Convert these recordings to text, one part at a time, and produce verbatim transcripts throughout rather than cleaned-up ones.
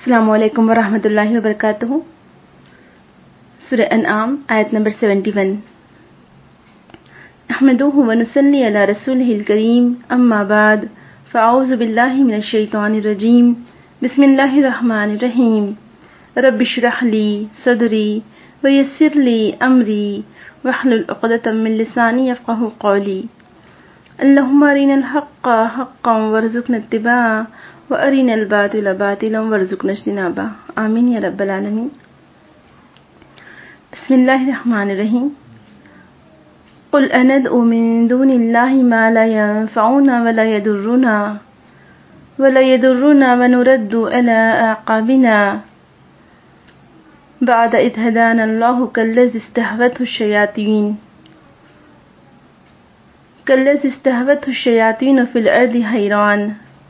السلام علیکم ورحمۃ اللہ وبرکاتہ۔ سورہ انعام آیت نمبر اکہتر۔ نحمدہ ونصلی علی رسولہ الکریم، اما بعد فاعوذ باللہ من الشیطان الرجیم، بسم اللہ الرحمن الرحیم۔ رب اشرح لی صدری ویسر لی امری واحلل عقدۃ من لسانی یفقہوا قولی۔ اللہم ارنا الحق حقا وارزقنا اتباعہ وارنا الباطل باطلا وارزقنا اجتنابہ، آمین یا رب العالمین۔ بسم اللہ الرحمن الرحیم۔ قل اندعو من دون اللہ ما لا ينفعنا ولا يضرنا ولا يضرنا ونرد الى اعقابنا بعد اذ هدانا اللہ كالذي استهوته الشیاطین كالذي استهوته الشیاطین في الارض حیران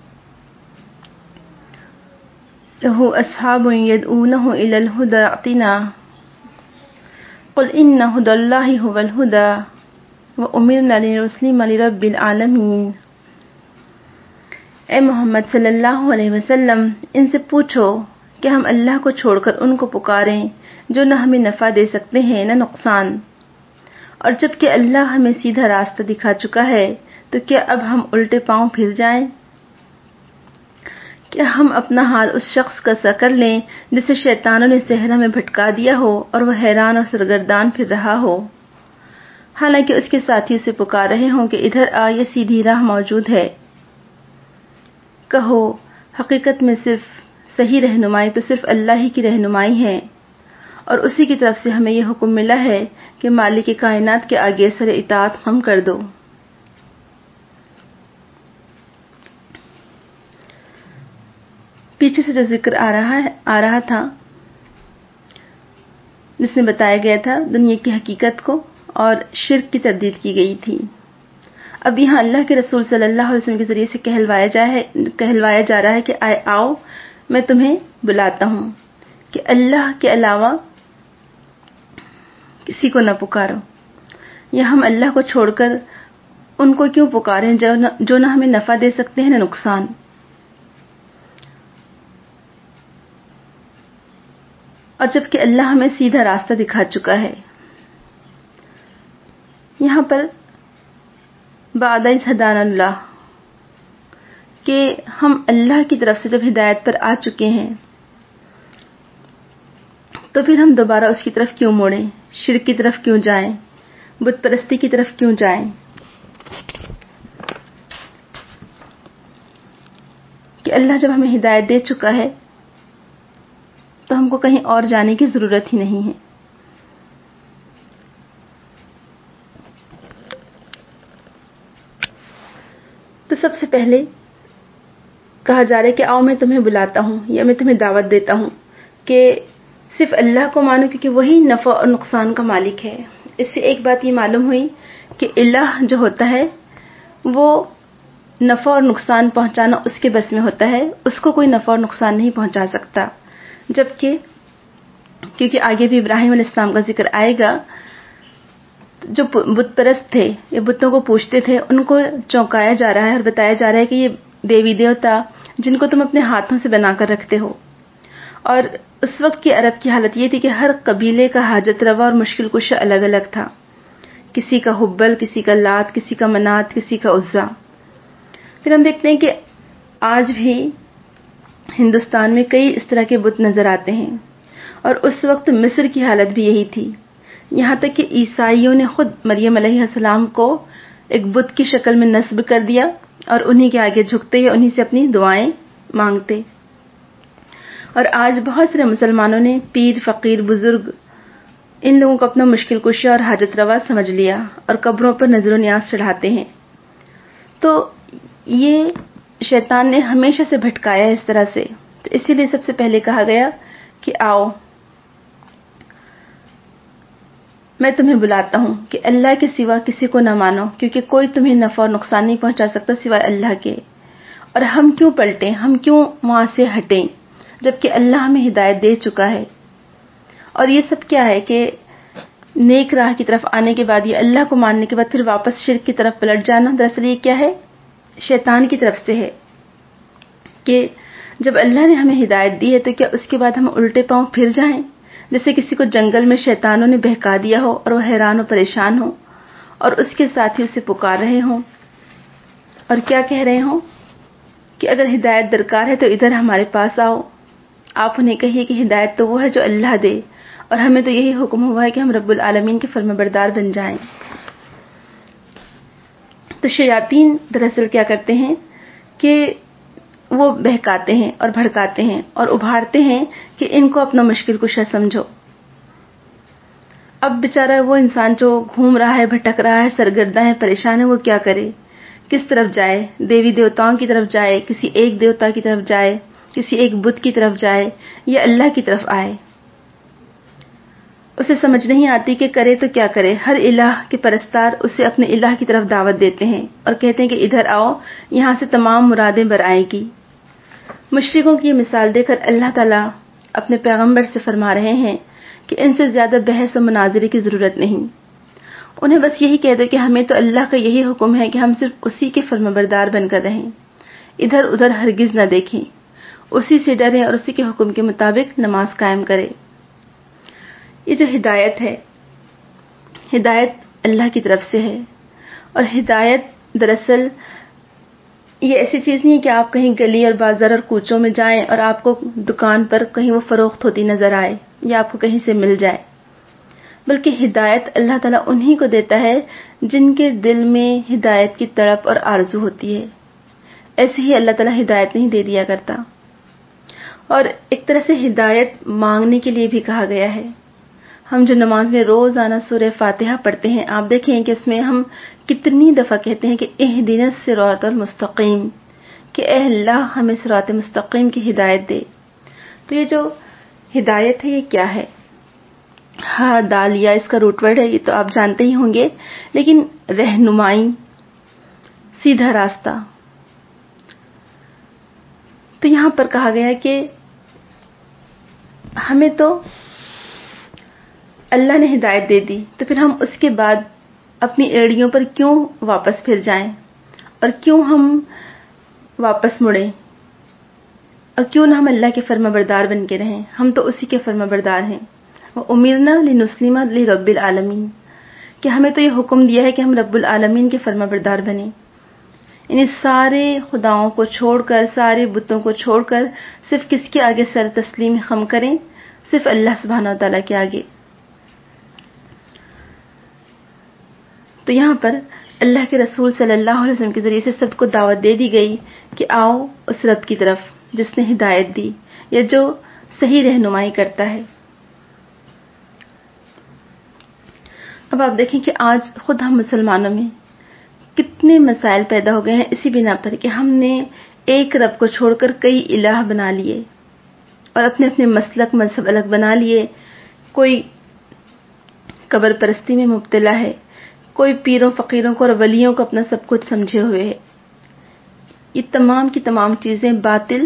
له اصحاب يدعونه الى الهدى ائتنا قل ان هدى الله هو الهدى وامرنا لنسلم لرب العالمین۔ اے محمد صلی اللہ علیہ وسلم، ان سے پوچھو کہ ہم اللہ کو چھوڑ کر ان کو پکاریں جو نہ ہمیں نفع دے سکتے ہیں نہ نقصان، اور جب کہ اللہ ہمیں سیدھا راستہ دکھا چکا ہے تو کیا اب ہم الٹے پاؤں پھر جائیں؟ کیا ہم اپنا حال اس شخص کا سا کر لیں جسے شیطانوں نے صحرا میں بھٹکا دیا ہو اور وہ حیران اور سرگردان پھر رہا ہو، حالانکہ اس کے ساتھی اسے پکار رہے ہوں کہ ادھر آ، یہ سیدھی راہ موجود ہے۔ کہو، حقیقت میں صرف صحیح رہنمائی تو صرف اللہ ہی کی رہنمائی ہے، اور اسی کی طرف سے ہمیں یہ حکم ملا ہے کہ مالک کائنات کے آگے سر اطاعت خم کر دو۔ پیچھے سے جو ذکر آ رہا ہے آ رہا تھا جس میں بتایا گیا تھا دنیا کی حقیقت کو اور شرک کی تردید کی گئی تھی، اب یہاں اللہ کے رسول صلی اللہ علیہ وسلم کے ذریعے سے کہلوایا جا ہے کہلوایا جا رہا ہے کہ آئے آؤ، میں تمہیں بلاتا ہوں کہ اللہ کے علاوہ کسی کو نہ پکارو، یا ہم اللہ کو چھوڑ کر ان کو کیوں پکاریں جو نہ, جو نہ ہمیں نفع دے سکتے ہیں نہ نقصان۔ اور جب کہ اللہ ہمیں سیدھا راستہ دکھا چکا ہے، یہاں پر بعد اذ ہدانا اللہ، کہ ہم اللہ کی طرف سے جب ہدایت پر آ چکے ہیں تو پھر ہم دوبارہ اس کی طرف کیوں موڑیں، شرک کی طرف کیوں جائیں، بت پرستی کی طرف کیوں جائیں؟ کہ اللہ جب ہمیں ہدایت دے چکا ہے تو ہم کو کہیں اور جانے کی ضرورت ہی نہیں ہے۔ تو سب سے پہلے کہا جا رہا ہے کہ آؤ میں تمہیں بلاتا ہوں یا میں تمہیں دعوت دیتا ہوں کہ صرف اللہ کو مانو، کیونکہ وہی نفع اور نقصان کا مالک ہے۔ اس سے ایک بات یہ معلوم ہوئی کہ الہ جو ہوتا ہے وہ نفع اور نقصان پہنچانا اس کے بس میں ہوتا ہے، اس کو کوئی نفع اور نقصان نہیں پہنچا سکتا، جبکہ کیونکہ آگے بھی ابراہیم علیہ السلام کا ذکر آئے گا، جو بت پرست تھے یا بتوں کو پوجتے تھے ان کو چونکایا جا رہا ہے اور بتایا جا رہا ہے کہ یہ دیوی دیوتا جن کو تم اپنے ہاتھوں سے بنا کر رکھتے ہو۔ اور اس وقت کی عرب کی حالت یہ تھی کہ ہر قبیلے کا حاجت روا اور مشکل کشا الگ الگ تھا، کسی کا حبل، کسی کا لات، کسی کا منات، کسی کا عزا۔ پھر ہم دیکھتے ہیں کہ آج بھی ہندوستان میں کئی اس طرح کے بت نظر آتے ہیں، اور اس وقت مصر کی حالت بھی یہی تھی، یہاں تک کہ عیسائیوں نے خود مریم علیہ السلام کو ایک بت کی شکل میں نصب کر دیا اور انہی کے آگے جھکتے یا انہی سے اپنی دعائیں مانگتے۔ اور آج بہت سارے مسلمانوں نے پیر، فقیر، بزرگ ان لوگوں کو اپنا مشکل کشا اور حاجت روا سمجھ لیا اور قبروں پر نظر و نیاز چڑھاتے ہیں۔ تو یہ شیطان نے ہمیشہ سے بھٹکایا اس طرح سے، تو اسی لیے سب سے پہلے کہا گیا کہ آؤ میں تمہیں بلاتا ہوں کہ اللہ کے سوا کسی کو نہ مانو، کیونکہ کوئی تمہیں نفع اور نقصان نہیں پہنچا سکتا سوائے اللہ کے۔ اور ہم کیوں پلٹیں، ہم کیوں وہاں سے ہٹیں جبکہ اللہ ہمیں ہدایت دے چکا ہے؟ اور یہ سب کیا ہے کہ نیک راہ کی طرف آنے کے بعد، یہ اللہ کو ماننے کے بعد پھر واپس شرک کی طرف پلٹ جانا، دراصل یہ کیا ہے؟ شیطان کی طرف سے ہے کہ جب اللہ نے ہمیں ہدایت دی ہے تو کیا اس کے بعد ہم الٹے پاؤں پھر جائیں؟ جیسے کسی کو جنگل میں شیطانوں نے بہکا دیا ہو اور وہ حیران و پریشان ہو اور اس کے ساتھی اسے پکار رہے ہوں اور کیا کہہ رہے ہوں کہ اگر ہدایت درکار ہے تو ادھر ہمارے پاس آؤ. آپ انہیں کہیے کہ ہدایت تو وہ ہے جو اللہ دے، اور ہمیں تو یہی حکم ہوا ہے کہ ہم رب العالمین کے فرمانبردار بن جائیں. تو شیاطین دراصل کیا کرتے ہیں کہ وہ بہکاتے ہیں اور بھڑکاتے ہیں اور ابھارتے ہیں کہ ان کو اپنا مشکل کشا سمجھو. اب بیچارہ وہ انسان جو گھوم رہا ہے، بھٹک رہا ہے، سرگرداں ہے، پریشان ہے، وہ کیا کرے؟ کس طرف جائے؟ دیوی دیوتاؤں کی طرف جائے، کسی ایک دیوتا کی طرف جائے، کسی ایک بت کی طرف جائے، یا اللہ کی طرف آئے؟ اسے سمجھ نہیں آتی کہ کرے تو کیا کرے. ہر الہ کے پرستار اسے اپنے الہ کی طرف دعوت دیتے ہیں اور کہتے ہیں کہ ادھر آؤ، یہاں سے تمام مرادیں برآئیں گی. مشرکوں کی یہ مثال دے کر اللہ تعالیٰ اپنے پیغمبر سے فرما رہے ہیں کہ ان سے زیادہ بحث و مناظرے کی ضرورت نہیں. انہیں بس یہی کہہ دو کہ ہمیں تو اللہ کا یہی حکم ہے کہ ہم صرف اسی کے فرمانبردار بن کر رہیں، ادھر ادھر ہرگز نہ دیکھیں، اسی سے ڈریں اور اسی کے حکم کے مطابق نماز قائم کریں. یہ جو ہدایت ہے، ہدایت اللہ کی طرف سے ہے. اور ہدایت دراصل یہ ایسی چیز نہیں ہے کہ آپ کہیں گلی اور بازار اور کوچوں میں جائیں اور آپ کو دکان پر کہیں وہ فروخت ہوتی نظر آئے یا آپ کو کہیں سے مل جائے، بلکہ ہدایت اللہ تعالیٰ انہی کو دیتا ہے جن کے دل میں ہدایت کی تڑپ اور آرزو ہوتی ہے. ایسے ہی اللہ تعالیٰ ہدایت نہیں دے دیا کرتا. اور ایک طرح سے ہدایت مانگنے کے لیے بھی کہا گیا ہے. ہم جو نماز میں روزانہ سورہ فاتحہ پڑھتے ہیں، آپ دیکھیں کہ اس میں ہم کتنی دفعہ کہتے ہیں کہ اہدنا الصراط المستقیم، کہ اے اللہ ہمیں صراط مستقیم کی ہدایت دے. تو یہ جو ہدایت ہے یہ کیا ہے؟ ہاں دال یا اس کا روٹ ورڈ ہے، یہ تو آپ جانتے ہی ہوں گے، لیکن رہنمائی، سیدھا راستہ. تو یہاں پر کہا گیا کہ ہمیں تو اللہ نے ہدایت دے دی، تو پھر ہم اس کے بعد اپنی ایڑیوں پر کیوں واپس پھر جائیں اور کیوں ہم واپس مڑیں اور کیوں نہ ہم اللہ کے فرمانبردار بن کے رہیں؟ ہم تو اسی کے فرمانبردار ہیں. وَأُمِرْنَا لِنُسْلِمَ لِرَبِّ الْعَالَمِينَ، کہ ہمیں تو یہ حکم دیا ہے کہ ہم رب العالمین کے فرمانبردار بنیں. یعنی سارے خداؤں کو چھوڑ کر، سارے بتوں کو چھوڑ کر صرف کس کے آگے سر تسلیم خم کریں؟ صرف اللہ سبحانہ و تعالیٰ کے آگے. تو یہاں پر اللہ کے رسول صلی اللہ علیہ وسلم کے ذریعے سے سب کو دعوت دے دی گئی کہ آؤ اس رب کی طرف جس نے ہدایت دی یا جو صحیح رہنمائی کرتا ہے. اب آپ دیکھیں کہ آج خود ہم مسلمانوں میں کتنے مسائل پیدا ہو گئے ہیں اسی بنا پر کہ ہم نے ایک رب کو چھوڑ کر کئی الہ بنا لیے اور اپنے اپنے مسلک مذہب الگ بنا لیے. کوئی قبر پرستی میں مبتلا ہے، کوئی پیروں فقیروں کو اور ولیوں کو اپنا سب کچھ سمجھے ہوئے ہے. یہ تمام کی تمام چیزیں باطل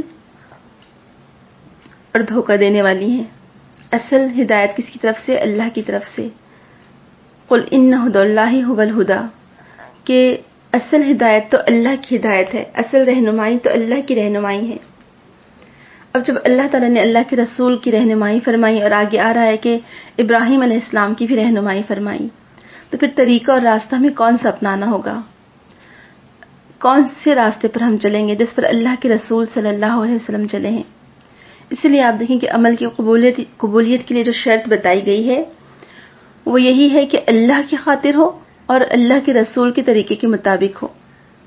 اور دھوکہ دینے والی ہیں. اصل ہدایت کس کی طرف سے؟ اللہ کی طرف سے. قل ان ھدی اللہ ھو الھدی، کہ اصل ہدایت تو اللہ کی ہدایت ہے، اصل رہنمائی تو اللہ کی رہنمائی ہے. اب جب اللہ تعالیٰ نے اللہ کے رسول کی رہنمائی فرمائی اور آگے آ رہا ہے کہ ابراہیم علیہ السلام کی بھی رہنمائی فرمائی، تو پھر طریقہ اور راستہ ہمیں کون سا اپنانا ہوگا؟ کون سے راستے پر ہم چلیں گے جس پر اللہ کے رسول صلی اللہ علیہ وسلم چلے ہیں؟ اسی لیے آپ دیکھیں کہ عمل کی قبولیت قبولیت کے لیے جو شرط بتائی گئی ہے وہ یہی ہے کہ اللہ کی خاطر ہو اور اللہ کے رسول کے طریقے کے مطابق ہو.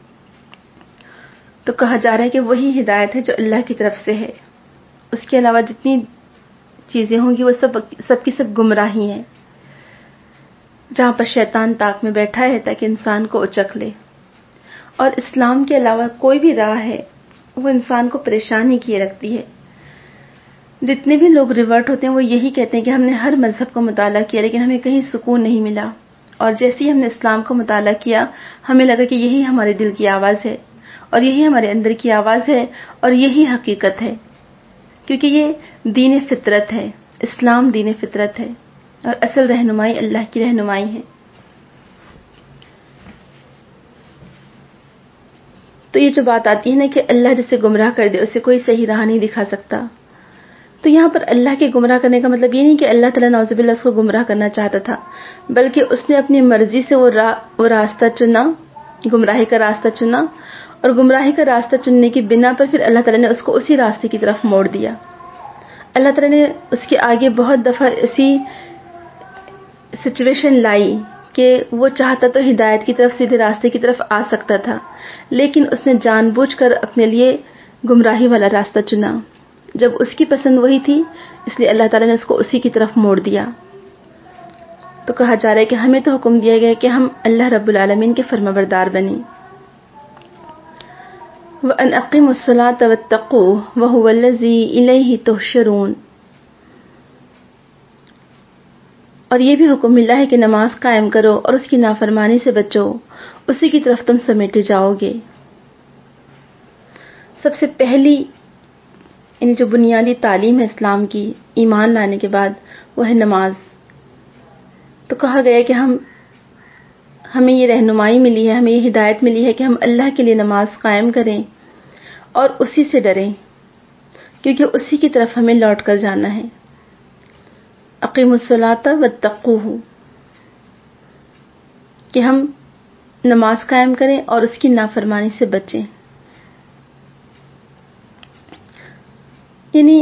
تو کہا جا رہا ہے کہ وہی ہدایت ہے جو اللہ کی طرف سے ہے. اس کے علاوہ جتنی چیزیں ہوں گی وہ سب سب کی سب گمراہی ہیں، جہاں پر شیطان طاق میں بیٹھا ہے تاکہ انسان کو اچک لے. اور اسلام کے علاوہ کوئی بھی راہ ہے وہ انسان کو پریشان ہی کیے رکھتی ہے. جتنے بھی لوگ ریورٹ ہوتے ہیں وہ یہی کہتے ہیں کہ ہم نے ہر مذہب کا مطالعہ کیا لیکن ہمیں کہیں سکون نہیں ملا، اور جیسے ہی ہم نے اسلام کا مطالعہ کیا ہمیں لگا کہ یہی ہمارے دل کی آواز ہے اور یہی ہمارے اندر کی آواز ہے اور یہی حقیقت ہے، کیونکہ یہ دین فطرت ہے. اسلام دین فطرت ہے اور اصل رہنمائی اللہ کی رہنمائی ہے. تو یہ جو بات آتی ہے نا کہ اللہ جسے گمراہ کر دے اسے کوئی صحیح راہ نہیں دکھا سکتا، تو یہاں پر اللہ کے گمراہ کرنے کا مطلب یہ نہیں کہ اللہ تعالیٰ نعوذ باللہ اس کو گمراہ کرنا چاہتا تھا، بلکہ اس نے اپنی مرضی سے وہ را وہ راستہ چنا، گمراہی کا راستہ چنا، اور گمراہی کا راستہ چننے کی بنا پر پھر اللہ تعالیٰ نے اس کو اسی راستے کی طرف موڑ دیا۔ اللہ تعالیٰ نے اس کے آگے بہت دفعہ ایسی سچویشن لائی کہ وہ چاہتا تو ہدایت کی طرف، سیدھے راستے کی طرف آ سکتا تھا، لیکن اس نے جان بوجھ کر اپنے لیے گمراہی والا راستہ چنا۔ جب اس کی پسند وہی تھی، اس لیے اللہ تعالیٰ نے اس کو اسی کی طرف موڑ دیا۔ تو کہا جا رہا ہے کہ ہمیں تو حکم دیا گیا کہ ہم اللہ رب العالمین کے فرمانبردار بنیں۔ وَأَنْ أَقِيمُوا الصَّلَاةَ وَاتَّقُوهُ وَهُوَ الَّذِي إِلَيْهِ تُحْشَرُونَ، اور یہ بھی حکم ملا ہے کہ نماز قائم کرو اور اس کی نافرمانی سے بچو، اسی کی طرف تم سمیٹے جاؤ گے۔ سب سے پہلی یعنی جو بنیادی تعلیم ہے اسلام کی ایمان لانے کے بعد، وہ ہے نماز۔ تو کہا گیا کہ ہم ہمیں یہ رہنمائی ملی ہے، ہمیں یہ ہدایت ملی ہے کہ ہم اللہ کے لیے نماز قائم کریں اور اسی سے ڈریں، کیونکہ اسی کی طرف ہمیں لوٹ کر جانا ہے۔ اقیموا الصلاۃ واتقوہ، کہ ہم نماز قائم کریں اور اس کی نافرمانی سے بچیں۔ یعنی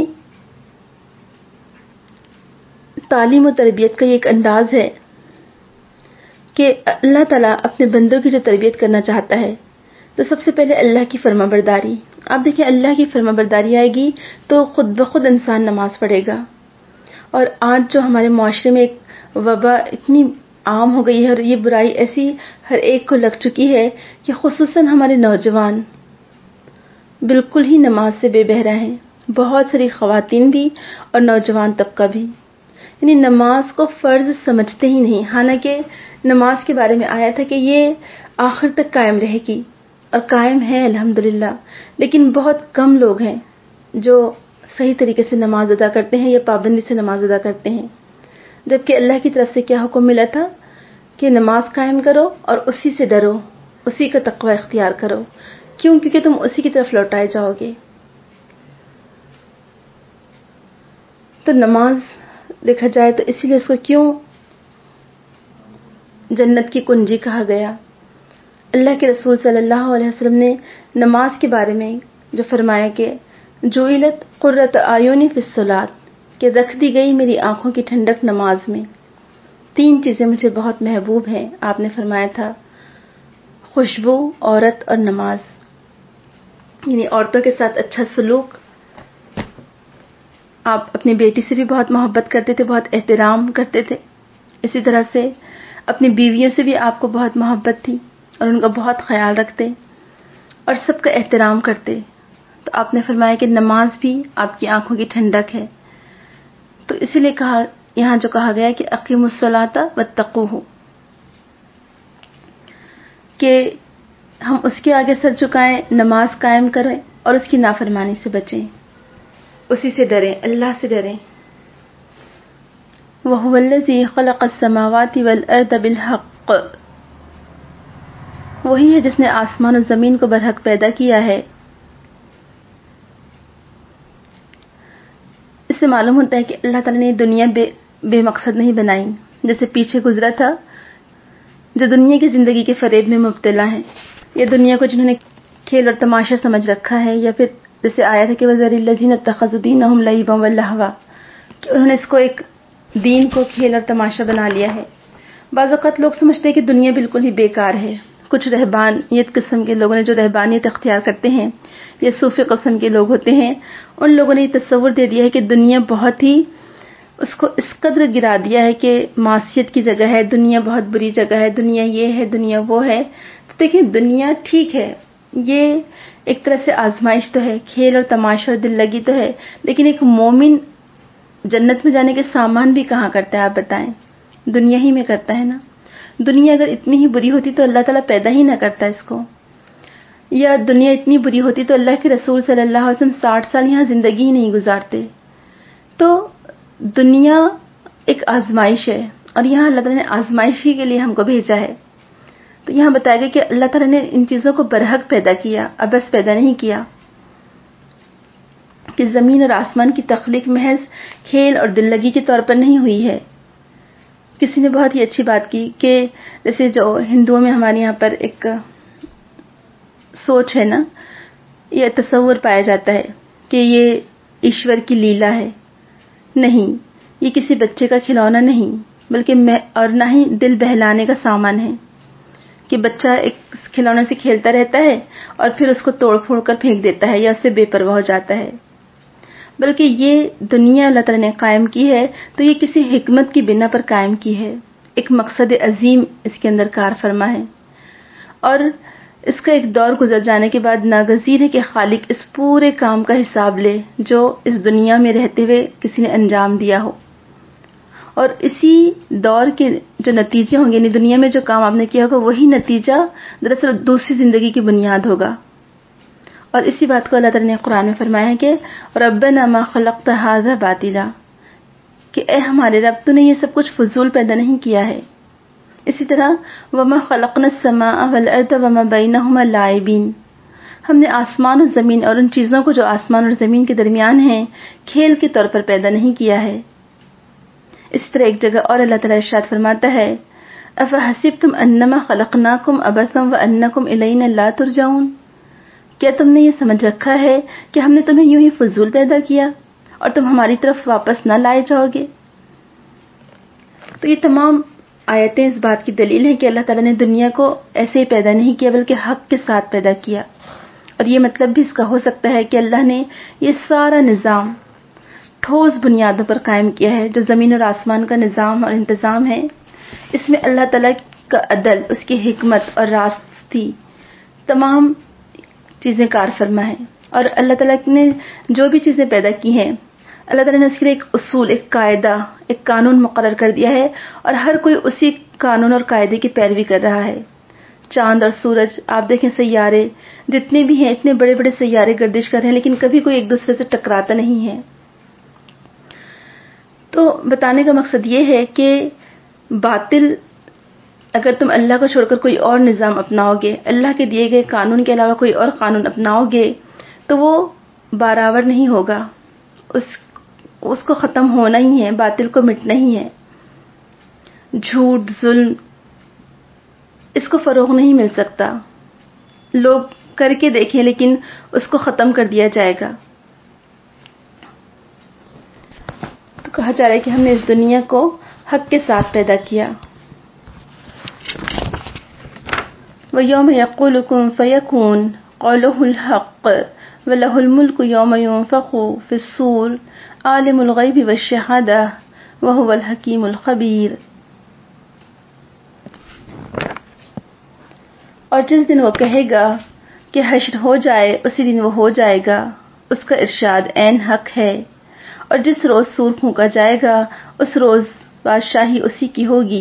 تعلیم و تربیت کا یہ ایک انداز ہے کہ اللہ تعالیٰ اپنے بندوں کی جو تربیت کرنا چاہتا ہے تو سب سے پہلے اللہ کی فرما برداری۔ آپ دیکھیں اللہ کی فرما برداری آئے گی تو خود بخود انسان نماز پڑھے گا۔ اور آج جو ہمارے معاشرے میں ایک وبا اتنی عام ہو گئی ہے اور یہ برائی ایسی ہر ایک کو لگ چکی ہے کہ خصوصاً ہمارے نوجوان بالکل ہی نماز سے بے بہرا ہیں، بہت ساری خواتین بھی اور نوجوان طبقہ بھی، یعنی نماز کو فرض سمجھتے ہی نہیں، حالانکہ نماز کے بارے میں آیا تھا کہ یہ آخر تک قائم رہے گی اور قائم ہے الحمدللہ، لیکن بہت کم لوگ ہیں جو صحیح طریقے سے نماز ادا کرتے ہیں یا پابندی سے نماز ادا کرتے ہیں، جبکہ اللہ کی طرف سے کیا حکم ملا تھا کہ نماز قائم کرو اور اسی سے ڈرو، اسی کا تقوی اختیار کرو۔ کیوں؟ کیونکہ تم اسی کی طرف لوٹائے جاؤ گے۔ تو نماز دیکھا جائے تو اسی لیے اس کو کیوں جنت کی کنجی کہا گیا۔ اللہ کے رسول صلی اللہ علیہ وسلم نے نماز کے بارے میں جو فرمایا کہ جعلت قرۃ اعین فی الصلاۃ، کہ رکھ دی گئی میری آنکھوں کی ٹھنڈک نماز میں۔ تین چیزیں مجھے بہت محبوب ہیں، آپ نے فرمایا تھا، خوشبو، عورت اور نماز، یعنی عورتوں کے ساتھ اچھا سلوک۔ آپ اپنی بیٹی سے بھی بہت محبت کرتے تھے، بہت احترام کرتے تھے، اسی طرح سے اپنی بیویوں سے بھی آپ کو بہت محبت تھی اور ان کا بہت خیال رکھتے اور سب کا احترام کرتے۔ تو آپ نے فرمایا کہ نماز بھی آپ کی آنکھوں کی ٹھنڈک ہے۔ تو اسی لیے کہا یہاں جو کہا گیا کہ اقیموا الصلاۃ واتقوہ، کہ ہم اس کے آگے سر جھکائیں، نماز قائم کریں اور اس کی نافرمانی سے بچیں، اسی سے ڈریں، اللہ سے ڈریں۔ وَهُوَ الَّذِي خَلَقَ السَّمَاوَاتِ وَالْأَرْضَ بِالْحَقِّ، وہی ہے جس نے آسمان و زمین کو برحق پیدا کیا ہے۔ اس سے معلوم ہوتا ہے کہ اللہ تعالیٰ نے دنیا بے, بے مقصد نہیں بنائی، جیسے پیچھے گزرا تھا جو دنیا کی زندگی کے فریب میں مبتلا ہیں، یا دنیا کو جنہوں نے کھیل اور تماشا سمجھ رکھا ہے، یا پھر جیسے آیا تھا کہ وَذَرِ الَّذِينَ اتَّخَذُوا دِينَهُمْ لَعِبًا وَلَهْوًا، کہ انہوں نے اس کو ایک دین کو کھیل اور تماشا بنا لیا ہے۔ بعض اوقات لوگ سمجھتے ہیں کہ دنیا بالکل ہی بیکار ہے۔ کچھ رہبانیت قسم کے لوگوں نے جو رہبانیت اختیار کرتے ہیں یا صوفی قسم کے لوگ ہوتے ہیں، ان لوگوں نے یہ تصور دے دیا ہے کہ دنیا بہت ہی، اس کو اس قدر گرا دیا ہے کہ معصیت کی جگہ ہے، دنیا بہت بری جگہ ہے، دنیا یہ ہے، دنیا وہ ہے۔ تو دیکھیں دنیا ٹھیک ہے، یہ ایک طرح سے آزمائش تو ہے، کھیل اور تماشا اور دل لگی تو ہے، لیکن ایک مومن جنت میں جانے کے سامان بھی کہاں کرتا ہے آپ بتائیں؟ دنیا ہی میں کرتا ہے نا۔ دنیا اگر اتنی ہی بری ہوتی تو اللہ تعالیٰ پیدا ہی نہ کرتا اس کو، یا دنیا اتنی بری ہوتی تو اللہ کے رسول صلی اللہ علیہ وسلم ساٹھ سال یہاں زندگی ہی نہیں گزارتے۔ تو دنیا ایک آزمائش ہے اور یہاں اللہ تعالیٰ نے آزمائش ہی کے لیے ہم کو بھیجا ہے۔ تو یہاں بتایا گیا کہ اللہ تعالیٰ نے ان چیزوں کو برحق پیدا کیا، ابس پیدا نہیں کیا، کہ زمین اور آسمان کی تخلیق محض کھیل اور دل لگی کے طور پر نہیں ہوئی ہے۔ کسی نے بہت ہی اچھی بات کی کہ جیسے جو ہندوؤں میں ہمارے یہاں پر ایک سوچ ہے نا، یہ تصور پایا جاتا ہے کہ یہ ایشور کی لیلا ہے۔ نہیں، یہ کسی بچے کا کھلونا نہیں، بلکہ اور نہ ہی دل بہلانے کا سامان ہے کہ بچہ ایک کھلونے سے کھیلتا رہتا ہے اور پھر اس کو توڑ پھوڑ کر پھینک دیتا ہے یا اس سے بے پرواہ ہو جاتا ہے، بلکہ یہ دنیا اللہ تعالیٰ نے قائم کی ہے تو یہ کسی حکمت کی بنا پر قائم کی ہے، ایک مقصد عظیم اس کے اندر کار فرما ہے، اور اس کا ایک دور گزر جانے کے بعد ناگزیر ہے کہ خالق اس پورے کام کا حساب لے جو اس دنیا میں رہتے ہوئے کسی نے انجام دیا ہو، اور اسی دور کے جو نتیجے ہوں گے، یعنی دنیا میں جو کام آپ نے کیا ہوگا وہی نتیجہ دراصل دوسری زندگی کی بنیاد ہوگا۔ اور اسی بات کو اللہ تعالیٰ نے قرآن میں فرمایا ہے کہ ربنا ما خلقت ھذا باطلا، کہ اے ہمارے رب تو نے یہ سب کچھ فضول پیدا نہیں کیا ہے۔ اسی طرح وما خلقنا السماء والارض وما بینہما لاعبین، ہم نے آسمان اور زمین اور ان چیزوں کو جو آسمان اور زمین کے درمیان ہیں کھیل کے طور پر پیدا نہیں کیا ہے۔ اس طرح ایک جگہ اور اللہ تعالیٰ ارشاد فرماتا ہے افحسبتم انما خلقناکم عبثا وانکم الینا لا ترجعون، کیا تم نے یہ سمجھ رکھا ہے کہ ہم نے تمہیں یوں ہی فضول پیدا کیا اور تم ہماری طرف واپس نہ لائے جاؤ گے؟ تو یہ تمام آیتیں اس بات کی دلیل ہیں کہ اللہ تعالیٰ نے دنیا کو ایسے ہی پیدا نہیں کیا بلکہ حق کے ساتھ پیدا کیا، اور یہ مطلب بھی اس کا ہو سکتا ہے کہ اللہ نے یہ سارا نظام ٹھوس بنیادوں پر قائم کیا ہے، جو زمین اور آسمان کا نظام اور انتظام ہے، اس میں اللہ تعالیٰ کا عدل، اس کی حکمت اور راستی تمام چیزیں کار فرما ہے، اور اللہ تعالیٰ نے جو بھی چیزیں پیدا کی ہیں اللہ تعالیٰ نے اس کے لیے ایک اصول، ایک قاعدہ، ایک قانون مقرر کر دیا ہے، اور ہر کوئی اسی قانون اور قاعدے کی پیروی کر رہا ہے۔ چاند اور سورج، آپ دیکھیں سیارے جتنے بھی ہیں، اتنے بڑے بڑے سیارے گردش کر رہے ہیں، لیکن کبھی کوئی ایک دوسرے سے ٹکراتا نہیں ہے۔ تو بتانے کا مقصد یہ ہے کہ باطل، اگر تم اللہ کو چھوڑ کر کوئی اور نظام اپناؤ گے، اللہ کے دیے گئے قانون کے علاوہ کوئی اور قانون اپناؤ گے تو وہ بارآور نہیں ہوگا، اس اس کو ختم ہونا ہی ہے، باطل کو مٹنا ہی ہے۔ جھوٹ، ظلم، اس کو فروغ نہیں مل سکتا، لوگ کر کے دیکھیں لیکن اس کو ختم کر دیا جائے گا۔ تو کہا جا رہا ہے کہ ہم نے اس دنیا کو حق کے ساتھ پیدا کیا۔ وَيَوْمَ يَقُولُ كُن فَيَكُونُ قَوْلُهُ الْحَقُّ وَلَهُ الْمُلْكُ يَوْمَ يُنفَخُ فِي الصُّورِ عَالِمُ الْغَيْبِ وَالشَّهَادَةِ وَهُوَ الْحَكِيمُ الْخَبِيرُ۔ اور جس دن وہ کہے گا کہ حشر ہو جائے، اسی دن وہ ہو جائے گا، اس کا ارشاد عین حق ہے، اور جس روز سور پھونکا جائے گا اس روز بادشاہی اسی کی ہوگی،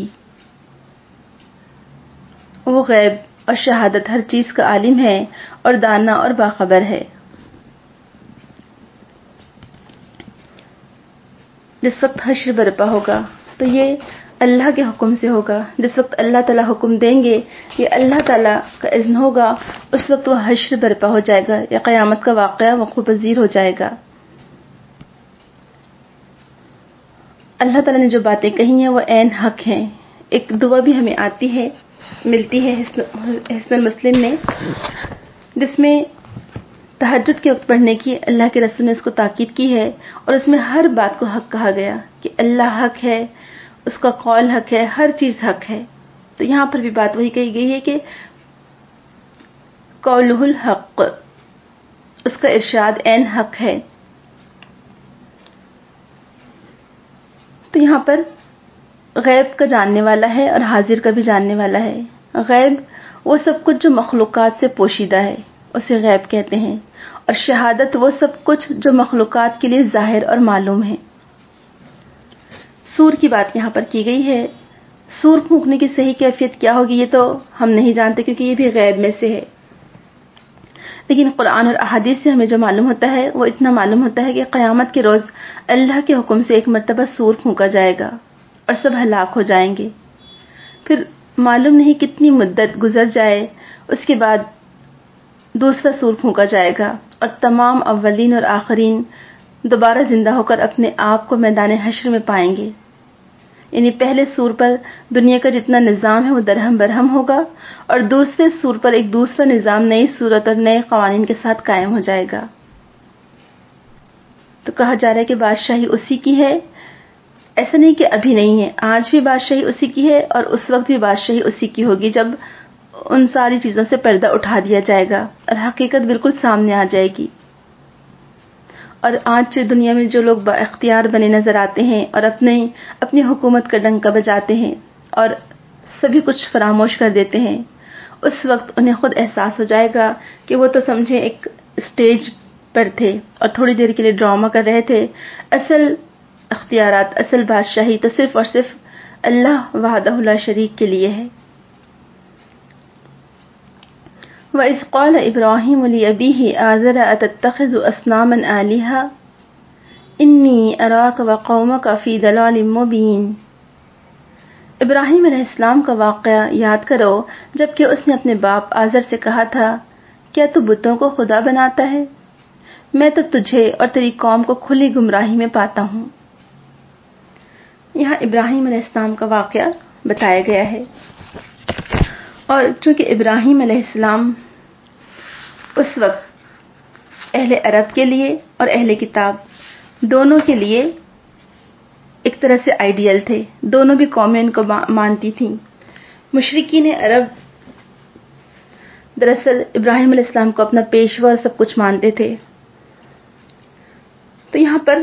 وہ غیب اور شہادت ہر چیز کا عالم ہے اور دانا اور باخبر ہے۔ جس وقت حشر برپا ہوگا تو یہ اللہ کے حکم سے ہوگا، جس وقت اللہ تعالیٰ حکم دیں گے، یہ اللہ تعالیٰ کا اذن ہوگا، اس وقت وہ حشر برپا ہو جائے گا، یا قیامت کا واقعہ وقوع پذیر ہو جائے گا۔ اللہ تعالیٰ نے جو باتیں کہی ہیں وہ عین حق ہیں۔ ایک دعا بھی ہمیں آتی ہے، ملتی ہے حسن المسلم میں، جس میں تہجد کے وقت پڑھنے کی اللہ کے رسول نے اس کو تاکید کی ہے، اور اس میں ہر بات کو حق کہا گیا کہ اللہ حق ہے، اس کا قول حق ہے، ہر چیز حق ہے۔ تو یہاں پر بھی بات وہی کہی گئی ہے کہ قولہ الحق، اس کا ارشاد عین حق ہے۔ تو یہاں پر غیب کا جاننے والا ہے اور حاضر کا بھی جاننے والا ہے۔ غیب وہ سب کچھ جو مخلوقات سے پوشیدہ ہے، اسے غیب کہتے ہیں، اور شہادت وہ سب کچھ جو مخلوقات کے لیے ظاہر اور معلوم ہے۔ سور کی بات یہاں پر کی گئی ہے۔ سور پھونکنے کی صحیح کیفیت کیا ہوگی یہ تو ہم نہیں جانتے، کیونکہ یہ بھی غیب میں سے ہے، لیکن قرآن اور احادیث سے ہمیں جو معلوم ہوتا ہے وہ اتنا معلوم ہوتا ہے کہ قیامت کے روز اللہ کے حکم سے ایک مرتبہ سور پھونکا جائے گا اور سب ہلاک ہو جائیں گے، پھر معلوم نہیں کتنی مدت گزر جائے، اس کے بعد دوسرا سور پھونکا جائے گا اور تمام اولین اور آخرین دوبارہ زندہ ہو کر اپنے آپ کو میدان حشر میں پائیں گے. یعنی پہلے سور پر دنیا کا جتنا نظام ہے وہ درہم برہم ہوگا اور دوسرے سور پر ایک دوسرا نظام نئی صورت اور نئے قوانین کے ساتھ قائم ہو جائے گا. تو کہا جا رہا ہے کہ بادشاہی اسی کی ہے. ایسا نہیں کہ ابھی نہیں ہے، آج بھی بادشاہی اسی کی ہے اور اس وقت بھی بادشاہی اسی کی ہوگی جب ان ساری چیزوں سے پردہ اٹھا دیا جائے گا اور حقیقت بالکل سامنے آ جائے گی. اور آج دنیا میں جو لوگ با اختیار بنے نظر آتے ہیں اور اپنی اپنی حکومت کا ڈنکا بجاتے ہیں اور سبھی کچھ فراموش کر دیتے ہیں، اس وقت انہیں خود احساس ہو جائے گا کہ وہ تو سمجھے ایک اسٹیج پر تھے اور تھوڑی دیر کے لیے ڈرامہ کر رہے تھے. اصل اختیارات، اصل بادشاہی تو صرف اور صرف اللہ وحدہ لا شریک کے لیے ہے. وَإِذْ قَالَ إِبْرَاهِيمُ لِأَبِيهِ آزَرَ أَتَتَّخِذُ أَصْنَامًا آلِهَةً إِنِّي أَرَاكَ وَقَوْمَكَ فِي ضَلَالٍ مُّبِينٍ. ابراہیم علیہ السلام کا واقعہ یاد کرو جبکہ اس نے اپنے باپ آزر سے کہا تھا، کیا تو بتوں کو خدا بناتا ہے؟ میں تو تجھے اور تیری قوم کو کھلی گمراہی میں پاتا ہوں. یہاں ابراہیم علیہ السلام کا واقعہ بتایا گیا ہے اور چونکہ ابراہیم علیہ السلام اس وقت اہل عرب کے لیے اور اہل کتاب دونوں کے لیے ایک طرح سے آئیڈیل تھے، دونوں بھی قومیں ان کو مانتی تھیں. مشرکین عرب دراصل ابراہیم علیہ السلام کو اپنا پیشوا اور سب کچھ مانتے تھے. تو یہاں پر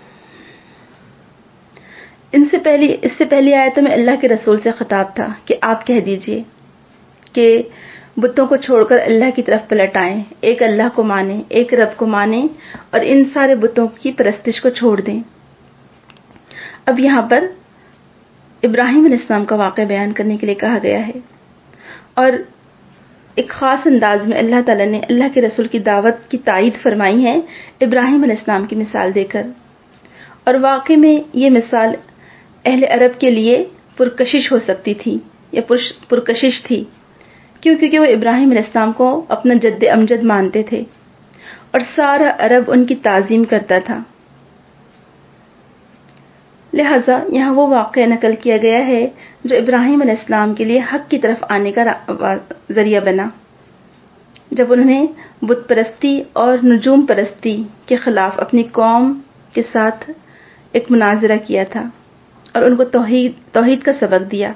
ان سے پہلی اس سے پہلی آیتوں میں اللہ کے رسول سے خطاب تھا کہ آپ کہہ دیجئے کہ بتوں کو چھوڑ کر اللہ کی طرف پلٹ آئیں، ایک اللہ کو مانیں، ایک رب کو مانیں اور ان سارے بتوں کی پرستش کو چھوڑ دیں. اب یہاں پر ابراہیم علیہ السلام کا واقعہ بیان کرنے کے لیے کہا گیا ہے اور ایک خاص انداز میں اللہ تعالیٰ نے اللہ کے رسول کی دعوت کی تائید فرمائی ہے ابراہیم علیہ السلام کی مثال دے کر. اور واقعی میں یہ مثال اہل عرب کے لیے پرکشش ہو سکتی تھی یا پرکشش تھی، کیوں کیونکہ وہ ابراہیم علیہ السلام کو اپنا جد امجد مانتے تھے اور سارا عرب ان کی تعظیم کرتا تھا. لہذا یہاں وہ واقعہ نقل کیا گیا ہے جو ابراہیم علیہ السلام کے لیے حق کی طرف آنے کا ذریعہ بنا، جب انہوں نے بت پرستی اور نجوم پرستی کے خلاف اپنی قوم کے ساتھ ایک مناظرہ کیا تھا اور ان کو توحید توحید کا سبق دیا.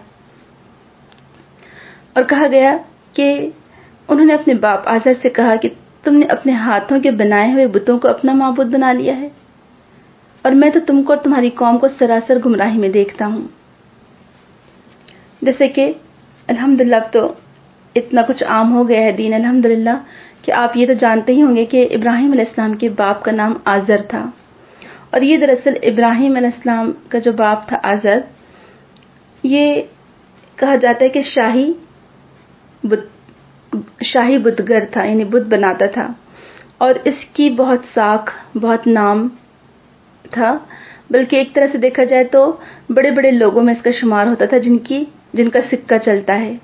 اور کہا گیا کہ انہوں نے اپنے باپ آزر سے کہا کہ تم نے اپنے ہاتھوں کے بنائے ہوئے بتوں کو اپنا معبود بنا لیا ہے اور میں تو تم کو اور تمہاری قوم کو سراسر گمراہی میں دیکھتا ہوں. جیسے کہ الحمدللہ اب تو اتنا کچھ عام ہو گیا ہے دین الحمدللہ کہ آپ یہ تو جانتے ہی ہوں گے کہ ابراہیم علیہ السلام کے باپ کا نام آزر تھا اور یہ دراصل ابراہیم علیہ السلام کا جو باپ تھا آزر، یہ کہا جاتا ہے کہ شاہی بت شاہی بتگر تھا، یعنی بت بناتا تھا اور اس کی بہت ساکھ بہت نام تھا، بلکہ ایک طرح سے دیکھا جائے تو بڑے بڑے لوگوں میں اس کا شمار ہوتا تھا جن کی جن کا سکہ چلتا ہے.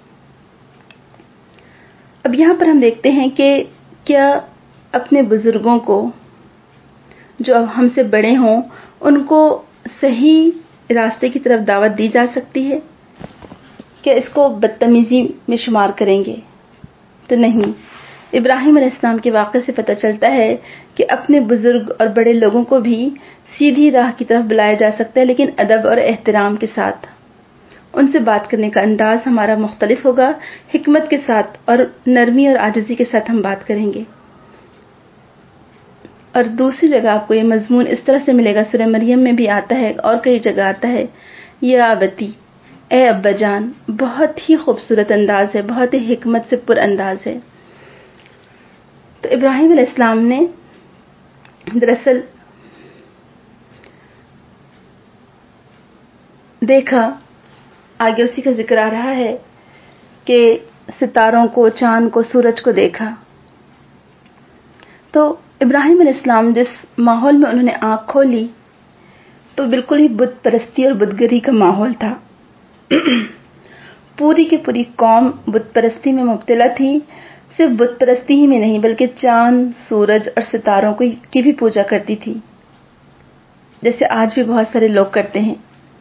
اب یہاں پر ہم دیکھتے ہیں کہ کیا اپنے بزرگوں کو جو اب ہم سے بڑے ہوں ان کو صحیح راستے کی طرف دعوت دی جا سکتی ہے؟ کیا اس کو بدتمیزی میں شمار کریں گے؟ تو نہیں. ابراہیم علیہ السلام کے واقعے سے پتہ چلتا ہے کہ اپنے بزرگ اور بڑے لوگوں کو بھی سیدھی راہ کی طرف بلایا جا سکتا ہے، لیکن ادب اور احترام کے ساتھ. ان سے بات کرنے کا انداز ہمارا مختلف ہوگا، حکمت کے ساتھ اور نرمی اور عاجزی کے ساتھ ہم بات کریں گے. اور دوسری جگہ آپ کو یہ مضمون اس طرح سے ملے گا، سورہ مریم میں بھی آتا ہے اور کئی جگہ آتا ہے، یا ابتی، اے ابا جان. بہت ہی خوبصورت انداز ہے، بہت ہی حکمت سے پر انداز ہے. تو ابراہیم علیہ السلام نے دراصل دیکھا، آگے اسی کا ذکر آ رہا ہے کہ ستاروں کو، چاند کو، سورج کو دیکھا. تو ابراہیم علیہ السلام جس ماحول میں انہوں نے آنکھ کھولی تو بالکل ہی بت پرستی اور بتگری کا ماحول تھا. پوری کی پوری قوم بت پرستی میں مبتلا تھی. صرف بت پرستی ہی میں نہیں بلکہ چاند، سورج اور ستاروں کی بھی پوجا کرتی تھی، جیسے آج بھی بہت سارے لوگ کرتے ہیں.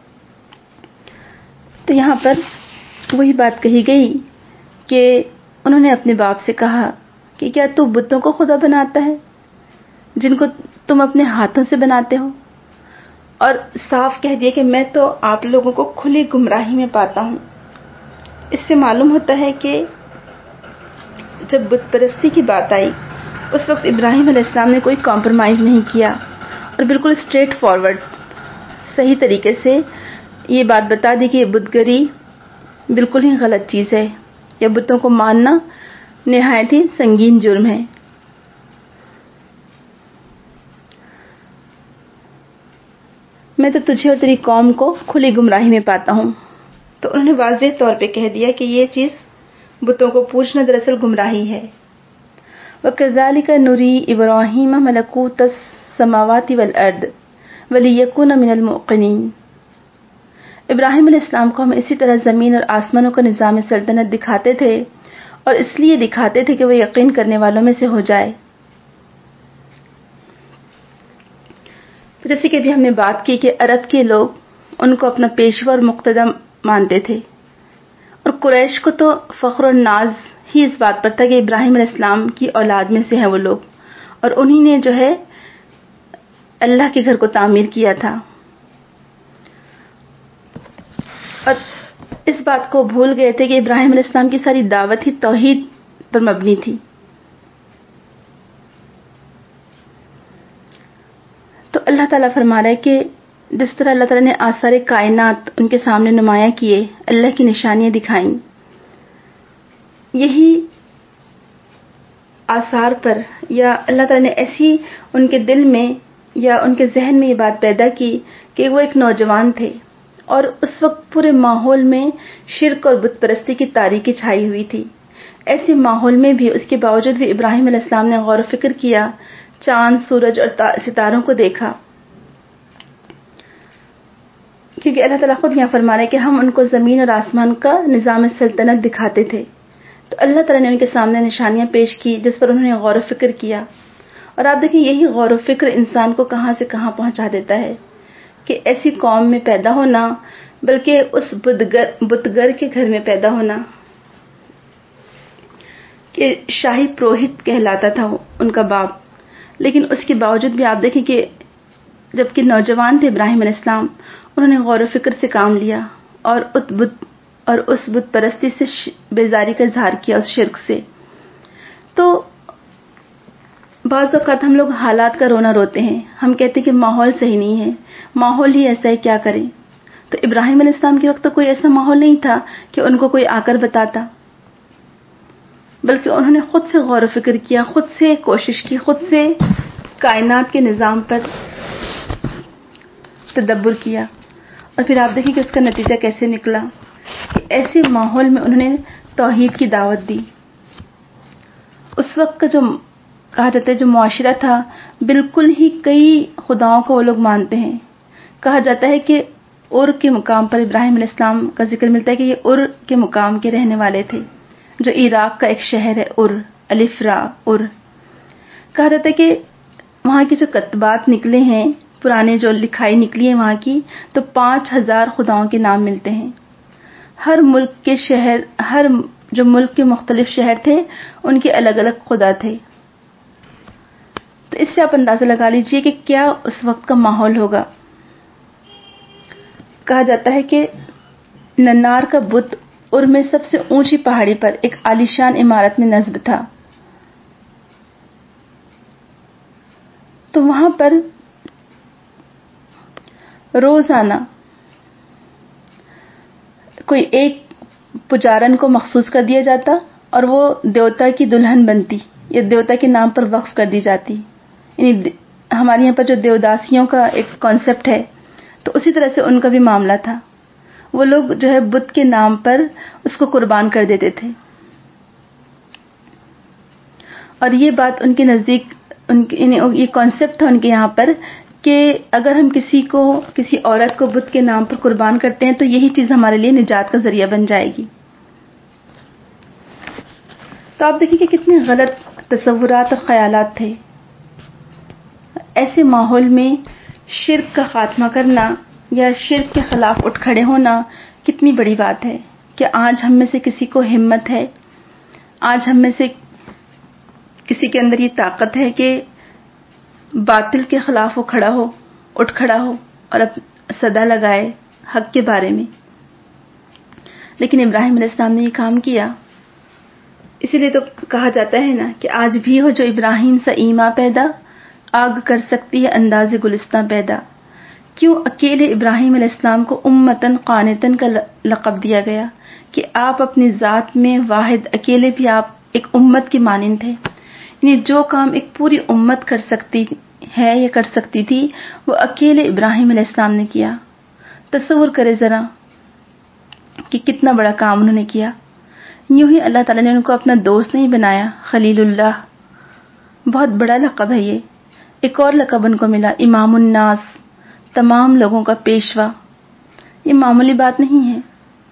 تو یہاں پر وہی بات کہی گئی کہ انہوں نے اپنے باپ سے کہا کہ کیا تو بتوں کو خدا بناتا ہے جن کو تم اپنے ہاتھوں سے بناتے ہو؟ اور صاف کہہ دیا کہ میں تو آپ لوگوں کو کھلی گمراہی میں پاتا ہوں. اس سے معلوم ہوتا ہے کہ جب بت پرستی کی بات آئی اس وقت ابراہیم علیہ السلام نے کوئی کمپرومائز نہیں کیا اور بالکل اسٹریٹ فارورڈ صحیح طریقے سے یہ بات بتا دی کہ یہ بت گری بالکل ہی غلط چیز ہے، یا بتوں کو ماننا نہایت ہی سنگین جرم ہے. میں تو تجھے اور تیری قوم کو کھلی گمراہی میں پاتا ہوں. تو انہوں نے واضح طور پہ کہہ دیا کہ یہ چیز بتوں کو پوجنا دراصل گمراہی ہے. وَكَذَلِكَ نُرِي إِبْرَاهِيمَ مَلَكُوتَ السَّمَاوَاتِ وَالْأَرْضِ وَلِيَكُونَ مِنَ الْمُوقِنِينَ. ابراہیم علیہ السلام کو ہم اسی طرح زمین اور آسمانوں کا نظام سلطنت دکھاتے تھے، اور اس لیے دکھاتے تھے کہ وہ یقین کرنے والوں میں سے ہو جائے. جیسے کہ ابھی ہم نے بات کی کہ عرب کے لوگ ان کو اپنا پیشوا اور مقتدی مانتے تھے، اور قریش کو تو فخر اور ناز ہی اس بات پر تھا کہ ابراہیم علیہ السلام کی اولاد میں سے ہیں وہ لوگ، اور انہی نے جو ہے اللہ کے گھر کو تعمیر کیا تھا. اور اس بات کو بھول گئے تھے کہ ابراہیم علیہ السلام کی ساری دعوت ہی توحید پر مبنی تھی. تو اللہ تعالیٰ فرما رہا ہے کہ جس طرح اللہ تعالیٰ نے آثار کائنات ان کے سامنے نمایاں کیے، اللہ کی نشانیاں دکھائیں، یہی آثار پر یا اللہ تعالیٰ نے ایسی ان کے دل میں یا ان کے ذہن میں یہ بات پیدا کی کہ وہ ایک نوجوان تھے، اور اس وقت پورے ماحول میں شرک اور بت پرستی کی تاریکی چھائی ہوئی تھی. ایسے ماحول میں بھی اس کے باوجود بھی ابراہیم علیہ السلام نے غور و فکر کیا، چاند، سورج اور ستاروں کو دیکھا، کیونکہ اللہ تعالیٰ خود یہاں فرما رہے کہ ہم ان کو زمین اور آسمان کا نظام سلطنت دکھاتے تھے. تو اللہ تعالیٰ نے ان کے سامنے نشانیاں پیش کی جس پر انہوں نے غور و فکر کیا. اور آپ دیکھیں یہی غور و فکر انسان کو کہاں سے کہاں پہنچا دیتا ہے کہ ایسی قوم میں پیدا ہونا، بلکہ اس بتگر کے گھر میں پیدا ہونا کہ شاہی پروہت کہلاتا تھا ان کا باپ. لیکن اس کے باوجود بھی آپ دیکھیں کہ جبکہ نوجوان تھے ابراہیم علیہ السلام، انہوں نے غور و فکر سے کام لیا اور اور اس بت پرستی سے بیزاری کا اظہار کیا، اس شرک سے. تو بعض اوقات ہم لوگ حالات کا رونا روتے ہیں، ہم کہتے ہیں کہ ماحول صحیح نہیں ہے، ماحول ہی ایسا ہے، کیا کریں. تو ابراہیم علیہ السلام کے وقت تو کوئی ایسا ماحول نہیں تھا کہ ان کو کوئی آ کر بتاتا، بلکہ انہوں نے خود سے غور و فکر کیا، خود سے کوشش کی، خود سے کائنات کے نظام پر تدبر کیا. اور پھر آپ دیکھیں کہ اس کا نتیجہ کیسے نکلا کہ ایسے ماحول میں انہوں نے توحید کی دعوت دی. اس وقت کا جو کہا جاتا ہے جو معاشرہ تھا، بالکل ہی کئی خداؤں کو وہ لوگ مانتے ہیں. کہا جاتا ہے کہ ار کے مقام پر ابراہیم علیہ السلام کا ذکر ملتا ہے کہ یہ ار کے مقام کے رہنے والے تھے، جو عراق کا ایک شہر ہے ار، الف را ار. کہا جاتا ہے کہ وہاں کی جو کتبات نکلے ہیں، پرانے جو لکھائی نکلی ہے وہاں کی، تو پانچ ہزار خداؤں کے نام ملتے ہیں. ہر ملک کے شہر، ہر جو ملک کے مختلف شہر تھے ان کے الگ الگ خدا تھے. تو اس سے آپ اندازہ لگا لیجئے کہ کیا اس وقت کا ماحول ہوگا. کہا جاتا ہے کہ ننار کا بت ار میں سب سے اونچی پہاڑی پر ایک عالیشان عمارت میں نصب تھا. تو وہاں پر روزانہ کوئی ایک پجارن کو مخصوص کر دیا جاتا اور وہ دیوتا کی دلہن بنتی یا دیوتا کے نام پر وقف کر دی جاتی. یعنی ہمارے یہاں پر جو دیوداسیوں کا ایک کانسیپٹ ہے، تو اسی طرح سے ان کا بھی معاملہ تھا. وہ لوگ جو ہے بت کے نام پر اس کو قربان کر دیتے تھے. اور یہ بات ان کے نزدیک ان کے یہ کانسیپٹ تھا ان کے یہاں پر کہ اگر ہم کسی کو کسی عورت کو بت کے نام پر قربان کرتے ہیں تو یہی چیز ہمارے لیے نجات کا ذریعہ بن جائے گی. تو آپ دیکھیں کہ کتنے غلط تصورات اور خیالات تھے. ایسے ماحول میں شرک کا خاتمہ کرنا یا شرک کے خلاف اٹھ کھڑے ہونا کتنی بڑی بات ہے کہ آج ہم میں سے کسی کو ہمت ہے، آج ہم میں سے کسی کے اندر یہ طاقت ہے کہ باطل کے خلاف وہ کھڑا ہو، اٹھ کھڑا ہو اور صدا لگائے حق کے بارے میں. لیکن ابراہیم علیہ السلام نے یہ کام کیا. اسی لیے تو کہا جاتا ہے نا کہ آج بھی ہو جو ابراہیم سا ایماں پیدا، آگ کر سکتی ہے انداز گلستاں پیدا. کیوں اکیلے ابراہیم علیہ السلام کو امتن قانتن کا لقب دیا گیا کہ آپ اپنی ذات میں واحد، اکیلے بھی آپ ایک امت کے مانند تھے. یعنی جو کام ایک پوری امت کر سکتی ہے یا کر سکتی تھی وہ اکیلے ابراہیم علیہ السلام نے کیا. تصور کرے ذرا کہ کتنا بڑا کام انہوں نے کیا. یوں ہی اللہ تعالیٰ نے ان کو اپنا دوست نہیں بنایا، خلیل اللہ، بہت بڑا لقب ہے یہ. ایک اور لقب ان کو ملا، امام الناس، تمام لوگوں کا پیشوا. یہ معمولی بات نہیں ہے.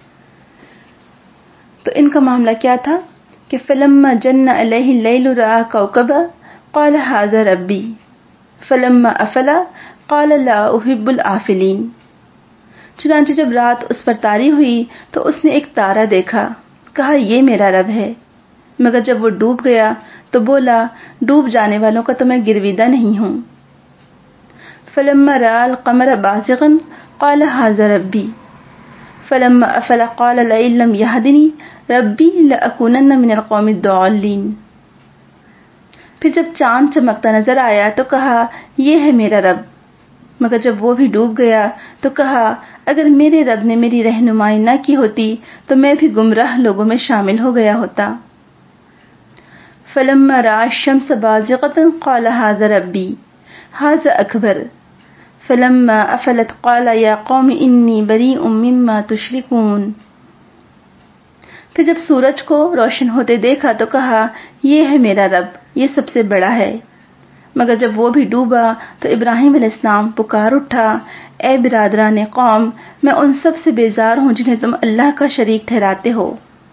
تو ان کا معاملہ کیا تھا کہ فلما جن علیہ اللیل رأى کوكبا قال هذا ربی فلما افل قال لا احب الآفلین. چنانچہ جب رات اس پر طاری ہوئی تو اس نے ایک تارا دیکھا، کہا یہ میرا رب ہے. مگر جب وہ ڈوب گیا تو بولا ڈوب جانے والوں کا تو میں گرویدہ نہیں ہوں. فلما رأى القمر بازغا قال هذا ربی فلما افل قال لئن لم يهدنی ربی لأکونن من القوم الضالین. پھر جب چاند چمکتا نظر آیا تو کہا یہ ہے میرا رب. مگر جب وہ بھی ڈوب گیا تو کہا اگر میرے رب نے میری رہنمائی نہ کی ہوتی تو میں بھی گمراہ لوگوں میں شامل ہو گیا ہوتا. فلما رأى الشمس بازغة قال هذا ربی هذا اکبر فلما افلت قال یا قوم انی بریء مما تشرکون. پھر جب سورج کو روشن ہوتے دیکھا تو کہا یہ ہے میرا رب، یہ سب سے بڑا ہے. مگر جب وہ بھی ڈوبا تو ابراہیم علیہ السلام پکار اٹھا اے برادران قوم، میں ان سب سے بیزار ہوں جنہیں تم اللہ کا شریک ٹھہراتے ہو.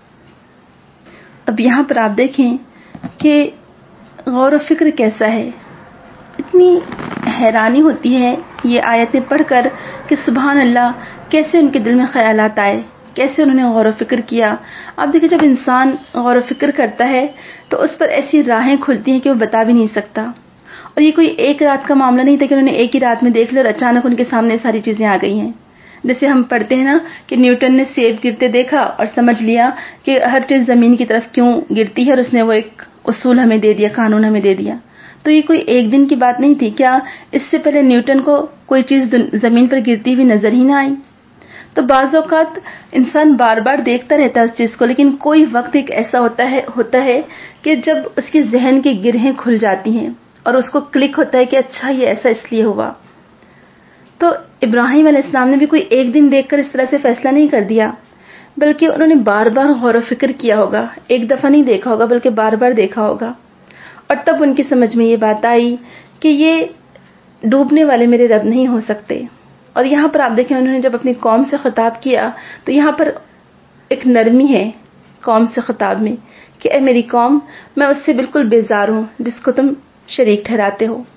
اب یہاں پر آپ دیکھیں کہ غور و فکر کیسا ہے. اتنی حیرانی ہوتی ہے یہ آیتیں پڑھ کر کہ سبحان اللہ، کیسے ان کے دل میں خیالات آئے، کیسے انہوں نے غور و فکر کیا. آپ دیکھیں جب انسان غور و فکر کرتا ہے تو اس پر ایسی راہیں کھلتی ہیں کہ وہ بتا بھی نہیں سکتا. اور یہ کوئی ایک رات کا معاملہ نہیں تھا کہ انہوں نے ایک ہی رات میں دیکھ لیا اور اچانک ان کے سامنے ساری چیزیں آ گئی ہیں. جیسے ہم پڑھتے ہیں نا کہ نیوٹن نے سیب گرتے دیکھا اور سمجھ لیا کہ ہر چیز زمین کی طرف کیوں گرتی ہے اور اس نے وہ ایک اصول ہمیں دے دیا، قانون ہمیں دے دیا. تو یہ کوئی ایک دن کی بات نہیں تھی. کیا اس سے پہلے نیوٹن کو کوئی چیز زمین پر گرتی ہوئی نظر ہی نہ آئی؟ تو بعض اوقات انسان بار بار دیکھتا رہتا ہے اس چیز کو، لیکن کوئی وقت ایک ایسا ہوتا ہے ہوتا ہے کہ جب اس کے ذہن کی گرہیں کھل جاتی ہیں اور اس کو کلک ہوتا ہے کہ اچھا یہ ایسا اس لیے ہوا. تو ابراہیم علیہ السلام نے بھی کوئی ایک دن دیکھ کر اس طرح سے فیصلہ نہیں کر دیا، بلکہ انہوں نے بار بار غور و فکر کیا ہوگا. ایک دفعہ نہیں دیکھا ہوگا بلکہ بار بار دیکھا ہوگا. اور تب ان کی سمجھ میں یہ بات آئی کہ یہ ڈوبنے والے میرے رب نہیں ہو سکتے. اور یہاں پر آپ دیکھیں انہوں نے جب اپنی قوم سے خطاب کیا تو یہاں پر ایک نرمی ہے قوم سے خطاب میں کہ اے میری قوم، میں اس سے بالکل بیزار ہوں جس کو تم شریک ٹھہراتے ہو.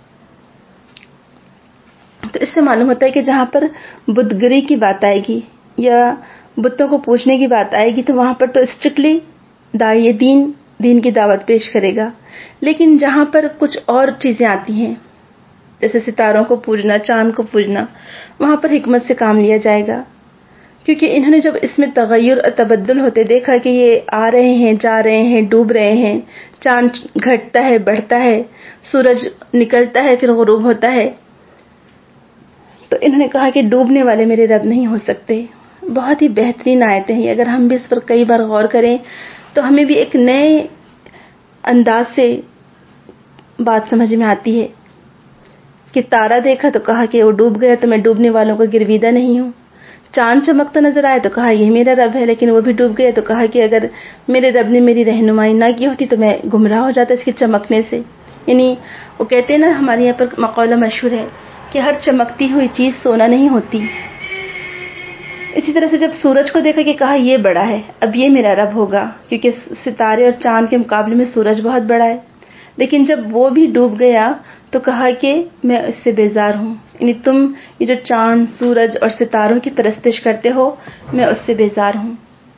تو اس سے معلوم ہوتا ہے کہ جہاں پر بت گری کی بات آئے گی یا بتوں کو پوچھنے کی بات آئے گی تو وہاں پر تو اسٹرکٹلی داعی دین دین کی دعوت پیش کرے گا. لیکن جہاں پر کچھ اور چیزیں آتی ہیں جیسے ستاروں کو پوجنا، چاند کو پوجنا، وہاں پر حکمت سے کام لیا جائے گا. کیونکہ انہوں نے جب اس میں تغیر اور تبدل ہوتے دیکھا کہ یہ آ رہے ہیں، جا رہے ہیں، ڈوب رہے ہیں، چاند گھٹتا ہے، بڑھتا ہے، سورج نکلتا ہے پھر غروب ہوتا ہے، تو انہوں نے کہا کہ ڈوبنے والے میرے رب نہیں ہو سکتے. بہت ہی بہترین آیتیں ہیں. اگر ہم بھی اس پر کئی بار غور کریں تو ہمیں بھی ایک نئے انداز سے بات سمجھ میں آتی ہے کہ تارا دیکھا تو کہا کہ وہ ڈوب گیا تو میں ڈوبنے والوں کو گرویدہ نہیں ہوں. چاند چمکتا نظر آیا تو کہا یہ میرا رب ہے، لیکن وہ بھی ڈوب گیا تو کہا کہ اگر میرے رب نے میری رہنمائی نہ کی ہوتی تو میں گمراہ ہو جاتا اس کے چمکنے سے. یعنی وہ کہتے ہیں نا، ہمارے یہاں پر مقولہ مشہور ہے کہ ہر چمکتی ہوئی چیز سونا نہیں ہوتی. اسی طرح سے جب سورج کو دیکھا کہ کہا یہ بڑا ہے، اب یہ میرا رب ہوگا، کیونکہ ستارے اور چاند کے مقابلے میں سورج بہت بڑا ہے. لیکن جب وہ بھی ڈوب گیا تو کہا کہ میں اس سے بیزار ہوں، یعنی تم یہ جو چاند، سورج اور ستاروں کی پرستش کرتے ہو، میں اس سے بیزار ہوں.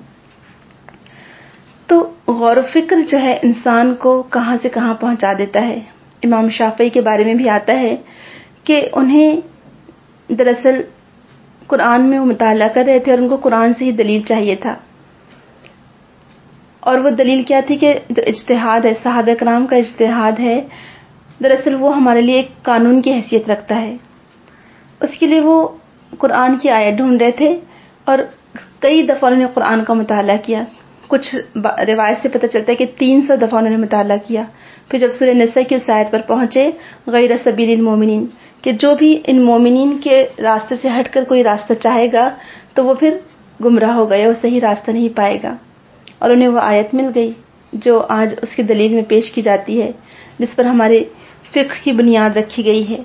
تو غور و فکر جو ہے انسان کو کہاں سے کہاں پہنچا دیتا ہے. امام شافعی کے بارے میں بھی آتا ہے کہ انہیں دراصل قرآن میں وہ مطالعہ کر رہے تھے اور ان کو قرآن سے ہی دلیل چاہیے تھا. اور وہ دلیل کیا تھی کہ جو اجتہاد ہے، صحابہ کرام کا اجتہاد ہے، دراصل وہ ہمارے لیے ایک قانون کی حیثیت رکھتا ہے. اس کے لیے وہ قرآن کی آیت ڈھونڈ رہے تھے اور کئی دفعہ انہوں نے قرآن کا مطالعہ کیا. کچھ روایت سے پتہ چلتا ہے کہ تین سو دفعہ انہوں نے مطالعہ کیا. پھر جب سورہ نساء کی اس آیت پر پہنچے، غیر سبیل المومنین، کہ جو بھی ان مومنین کے راستے سے ہٹ کر کوئی راستہ چاہے گا تو وہ پھر گمراہ ہو گیا، وہ صحیح راستہ نہیں پائے گا. اور انہیں وہ آیت مل گئی جو آج اس کی دلیل میں پیش کی جاتی ہے، جس پر ہمارے فقہ کی بنیاد رکھی گئی ہے.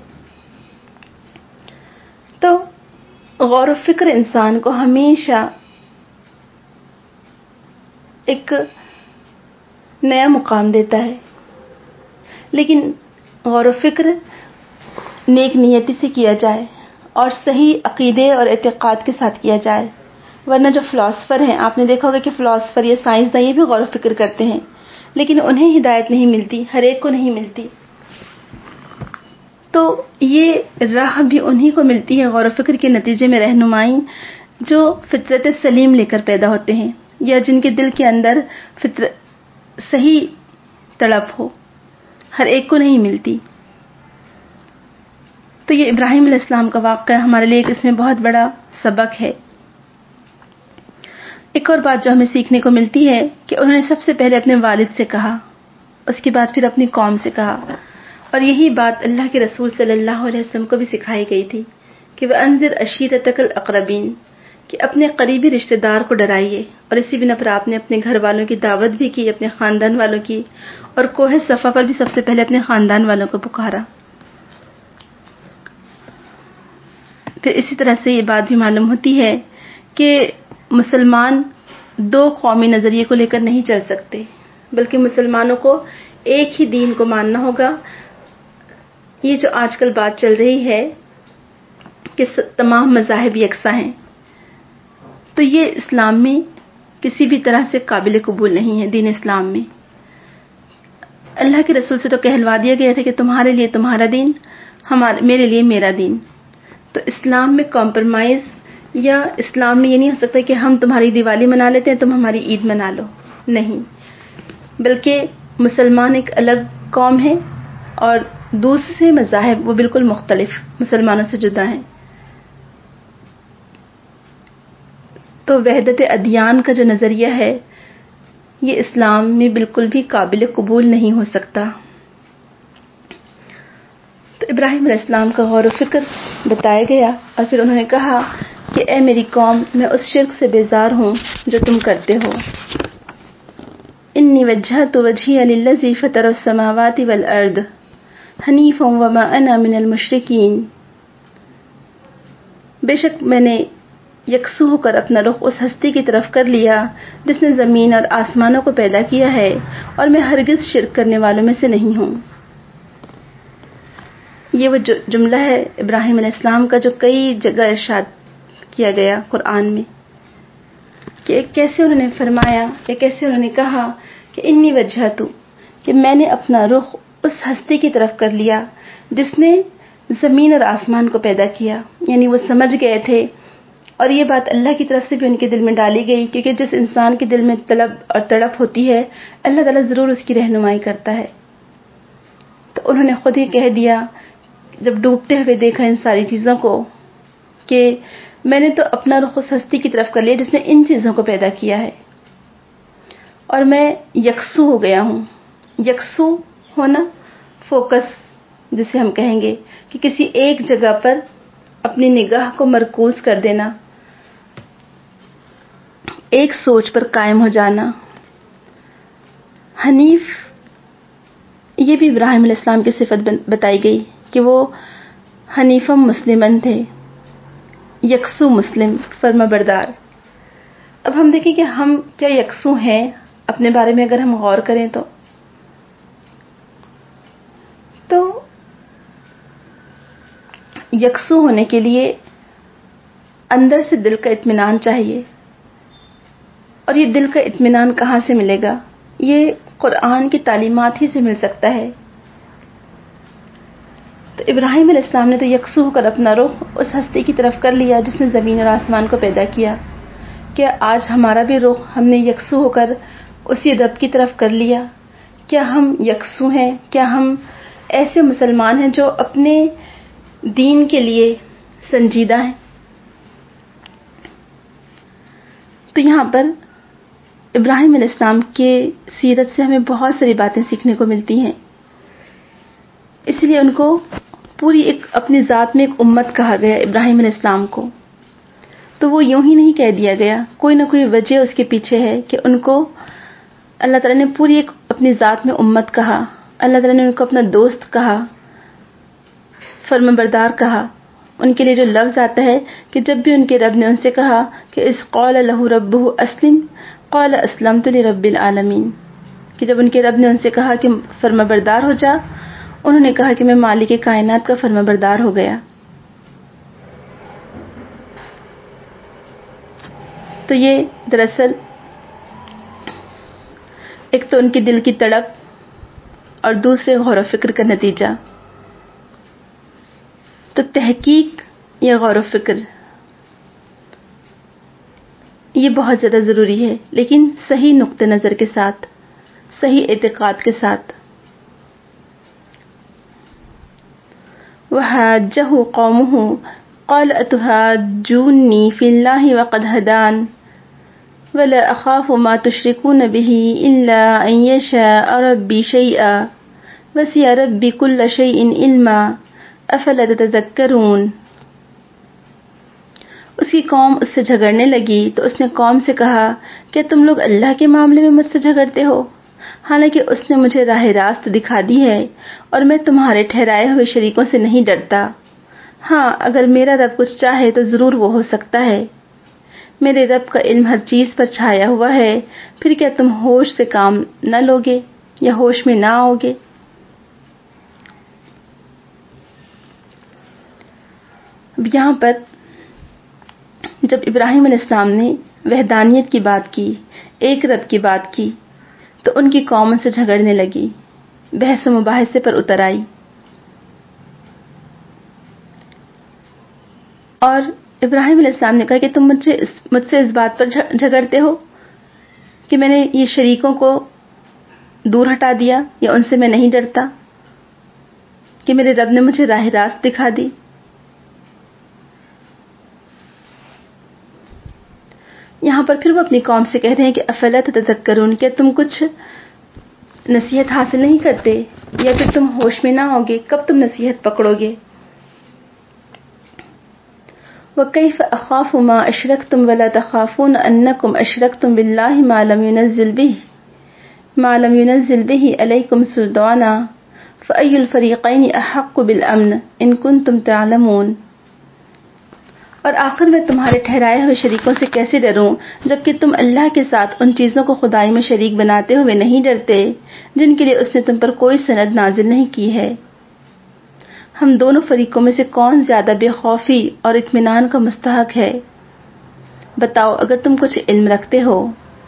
تو غور و فکر انسان کو ہمیشہ ایک نیا مقام دیتا ہے، لیکن غور و فکر نیک نیتی سے کیا جائے اور صحیح عقیدے اور اعتقاد کے ساتھ کیا جائے. ورنہ جو فلاسفر ہیں، آپ نے دیکھا ہوگا کہ فلاسفر یا سائنسداں یہ بھی غور و فکر کرتے ہیں، لیکن انہیں ہدایت نہیں ملتی، ہر ایک کو نہیں ملتی. تو یہ راہ بھی انہی کو ملتی ہے غور و فکر کے نتیجے میں رہنمائی، جو فطرت سلیم لے کر پیدا ہوتے ہیں یا جن کے دل کے اندر فطرت صحیح تڑپ ہو. ہر ایک کو نہیں ملتی. تو یہ ابراہیم علیہ السلام کا واقعہ ہمارے لیے اس میں بہت بڑا سبق ہے. ایک اور بات جو ہمیں سیکھنے کو ملتی ہے کہ انہوں نے سب سے پہلے اپنے والد سے کہا، اس کے بعد پھر اپنی قوم سے کہا. اور یہی بات اللہ کے رسول صلی اللہ علیہ وسلم کو بھی سکھائی گئی تھی کہ وَأَنذِرْ عَشِيرَتَكَ الْأَقْرَبِينَ، کہ اپنے قریبی رشتہ دار کو ڈرائیے. اور اسی بنا پر آپ نے اپنے گھر والوں کی دعوت بھی کی، اپنے خاندان والوں کی، اور کوہ صفا پر بھی سب سے پہلے اپنے خاندان والوں کو پکارا. پھر اسی طرح سے یہ بات بھی معلوم ہوتی ہے کہ مسلمان دو قومی نظریے کو لے کر نہیں چل سکتے، بلکہ مسلمانوں کو ایک ہی دین کو ماننا ہوگا. یہ جو آج کل بات چل رہی ہے کہ تمام مذاہب یکساں ہیں، تو یہ اسلام میں کسی بھی طرح سے قابل قبول نہیں ہے. دین اسلام میں اللہ کے رسول سے تو کہلوا دیا گیا تھا کہ تمہارے لیے تمہارا دین، ہمارے میرے لیے میرا دین. تو اسلام میں کمپرومائز یا اسلام میں یہ نہیں ہو سکتا کہ ہم تمہاری دیوالی منا لیتے ہیں، تم ہماری عید منا لو. نہیں، بلکہ مسلمان ایک الگ قوم ہے اور دوسرے مذاہب وہ بالکل مختلف مسلمانوں سے جدا ہیں. تو وحدت ادیان کا جو نظریہ ہے یہ اسلام میں بالکل بھی قابل قبول نہیں ہو سکتا. تو ابراہیم علیہ السلام کا غور و فکر بتایا گیا اور پھر انہوں نے کہا کہ اے میری قوم، میں اس شرک سے بیزار ہوں جو تم کرتے ہو. انی وجہت وجہی للذی فطر السماوات والارض حنیفا وما انا من المشرکین. بے شک میں نے یکسو ہو کر اپنا رخ اس ہستی کی طرف کر لیا جس نے زمین اور آسمانوں کو پیدا کیا ہے، اور میں ہرگز شرک کرنے والوں میں سے نہیں ہوں. یہ وہ جملہ ہے ابراہیم علیہ السلام کا جو کئی جگہ ارشاد کیا گیا قرآن میں، کہ کیسے انہوں نے فرمایا یا کیسے انہوں نے کہا کہ انی وجہت، کہ میں نے اپنا رخ اس ہستی کی طرف کر لیا جس نے زمین اور آسمان کو پیدا کیا. یعنی وہ سمجھ گئے تھے، اور یہ بات اللہ کی طرف سے بھی ان کے دل میں ڈالی گئی، کیونکہ جس انسان کے دل میں طلب اور تڑپ ہوتی ہے اللہ تعالیٰ ضرور اس کی رہنمائی کرتا ہے. تو انہوں نے خود ہی کہہ دیا جب ڈوبتے ہوئے دیکھا ان ساری چیزوں کو کہ میں نے تو اپنا رخ اس ہستی کی طرف کر لیا جس نے ان چیزوں کو پیدا کیا ہے، اور میں یکسو ہو گیا ہوں. یکسو ہونا، فوکس جسے ہم کہیں گے کہ کسی ایک جگہ پر اپنی نگاہ کو مرکوز کر دینا، ایک سوچ پر قائم ہو جانا. حنیف، یہ بھی ابراہیم علیہ السلام کی صفت بتائی گئی کہ وہ حنیفم مسلمن تھے. یکسو مسلم، فرما بردار۔ اب ہم دیکھیں کہ ہم کیا یکسو ہیں اپنے بارے میں اگر ہم غور کریں تو تو یکسو ہونے کے لیے اندر سے دل کا اطمینان چاہیے، اور یہ دل کا اطمینان کہاں سے ملے گا؟ یہ قرآن کی تعلیمات ہی سے مل سکتا ہے۔ تو ابراہیم علیہ السلام نے تو یکسو ہو کر اپنا رخ اس ہستی کی طرف کر لیا جس نے زمین اور آسمان کو پیدا کیا۔ کیا آج ہمارا بھی رخ ہم نے یکسو ہو کر اسی رب کی طرف کر لیا؟ کیا ہم یکسو ہیں؟ کیا ہم ایسے مسلمان ہیں جو اپنے دین کے لیے سنجیدہ ہیں؟ تو یہاں پر ابراہیم علیہ السلام کے سیرت سے ہمیں بہت ساری باتیں سیکھنے کو ملتی ہیں، اس لیے ان کو پوری ایک اپنی ذات میں ایک امت کہا گیا ابراہیم علیہ السلام کو۔ تو وہ یوں ہی نہیں کہہ دیا گیا، کوئی نہ کوئی وجہ اس کے پیچھے ہے کہ ان کو اللہ تعالیٰ نے پوری ایک اپنی ذات میں امت کہا، اللہ تعالیٰ نے ان کو اپنا دوست کہا، فرمانبردار کہا۔ ان کے لیے جو لفظ آتا ہے کہ جب بھی ان کے رب نے ان سے کہا کہ اذ قال لہ ربہ اسلم قال اسلمت لرب العالمین، کہ جب ان کے رب نے ان سے کہا کہ فرمانبردار ہو جا، انہوں نے کہا کہ میں مالک کائنات کا فرمانبردار ہو گیا۔ تو یہ دراصل ایک تو ان کے دل کی تڑپ اور دوسرے غور و فکر کا نتیجہ۔ تو تحقیق یا غور و فکر یہ بہت زیادہ ضروری ہے، لیکن صحیح نقطہ نظر کے ساتھ، صحیح اعتقاد کے ساتھ۔ وحاجہ قومہ قال اتحاجونی فی اللہ وقد ہدان ولا اخاف ما تشرکون بہ الا ان یشاء ربی شیئا وسع ربی کل شیء علما افلا تتذکرون۔ اس کی قوم اس سے جھگڑنے لگی تو اس نے قوم سے کہا کہ تم لوگ اللہ کے معاملے میں مجھ سے جھگڑتے ہو، حالانکہ اس نے مجھے راہ راست دکھا دی ہے اور میں تمہارے ٹھہرائے ہوئے شریکوں سے نہیں ڈرتا۔ ہاں، اگر میرا رب کچھ چاہے تو ضرور وہ ہو سکتا ہے۔ میرے رب کا علم ہر چیز پر چھایا ہوا ہے، پھر کیا تم ہوش سے کام نہ لوگے یا ہوش میں نہ آؤ گے؟ اب یہاں پر جب ابراہیم علیہ السلام نے وحدانیت کی بات کی، ایک رب کی بات کی، تو ان کی قوم ان سے جھگڑنے لگی، بحث و مباحثے پر اتر آئی، اور ابراہیم علیہ السلام نے کہا کہ تم مجھے مجھ سے اس بات پر جھگڑتے ہو کہ میں نے یہ شریکوں کو دور ہٹا دیا، یا ان سے میں نہیں ڈرتا، کہ میرے رب نے مجھے راہ راست دکھا دی۔ یہاں پر پھر وہ اپنی قوم سے کہہ رہے ہیں کہ افلا تتذکرون، کیا تم کچھ نصیحت حاصل نہیں کرتے، یا پھر تم ہوش میں نہ ہوگے؟ کب تم نصیحت پکڑو گے؟ وَكَيْفَ أَخَافُ مَا أَشْرَكْتُمْ وَلَا تَخَافُونَ أَنَّكُمْ أَشْرَكْتُمْ بِاللَّهِ مَا لَمْ يُنَزِّلْ بِهِ مَا لَمْ يُنَزِّلْ بِهِ عَلَيْكُمْ سُلْطَانًا فَأَيُّ الْفَرِيقَيْنِ أَحَقُّ بِالْأَمْنِ إِن كُنتُمْ تَعْلَمُونَ۔ اور آخر میں تمہارے ٹھہرائے ہوئے شریکوں سے کیسے ڈروں جبکہ تم اللہ کے ساتھ ان چیزوں کو خدائی میں شریک بناتے ہوئے نہیں ڈرتے جن کے لیے اس نے تم پر کوئی سند نازل نہیں کی ہے۔ ہم دونوں فریقوں میں سے کون زیادہ بے خوفی اور اطمینان کا مستحق ہے؟ بتاؤ اگر تم کچھ علم رکھتے ہو۔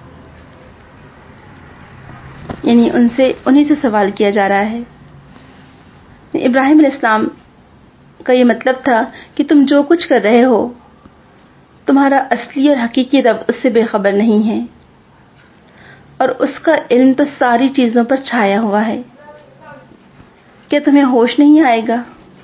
یعنی ان سے انہی سے سوال کیا جا رہا ہے۔ ابراہیم علیہ السلام کا یہ مطلب تھا کہ تم جو کچھ کر رہے ہو، تمہارا اصلی اور حقیقی رب اس سے بے خبر نہیں ہے، اور اس کا علم تو ساری چیزوں پر چھایا ہوا ہے۔ کیا تمہیں ہوش نہیں آئے گا؟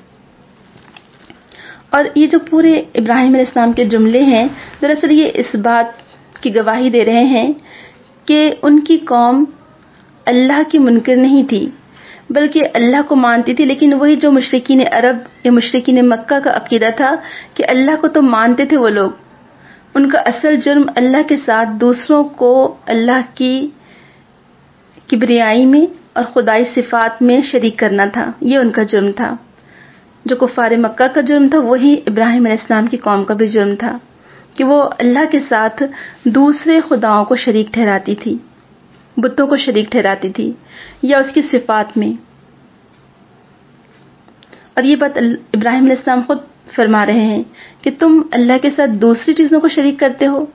اور یہ جو پورے ابراہیم علیہ السلام کے جملے ہیں، دراصل یہ اس بات کی گواہی دے رہے ہیں کہ ان کی قوم اللہ کی منکر نہیں تھی، بلکہ اللہ کو مانتی تھی، لیکن وہی جو مشرکین عرب یا مشرکین مکہ کا عقیدہ تھا کہ اللہ کو تو مانتے تھے وہ لوگ، ان کا اصل جرم اللہ کے ساتھ دوسروں کو اللہ کی کبریائی میں اور خدائی صفات میں شریک کرنا تھا، یہ ان کا جرم تھا۔ جو کفار مکہ کا جرم تھا وہی ابراہیم علیہ السلام کی قوم کا بھی جرم تھا کہ وہ اللہ کے ساتھ دوسرے خداؤں کو شریک ٹھہراتی تھی، بتوں کو شریک ٹھہراتی تھی یا اس کی صفات میں. اور یہ بات ابراہیم علیہ السلام خود فرما رہے ہیں کہ تم اللہ کے ساتھ دوسری چیزوں کو شریک کرتے ہو.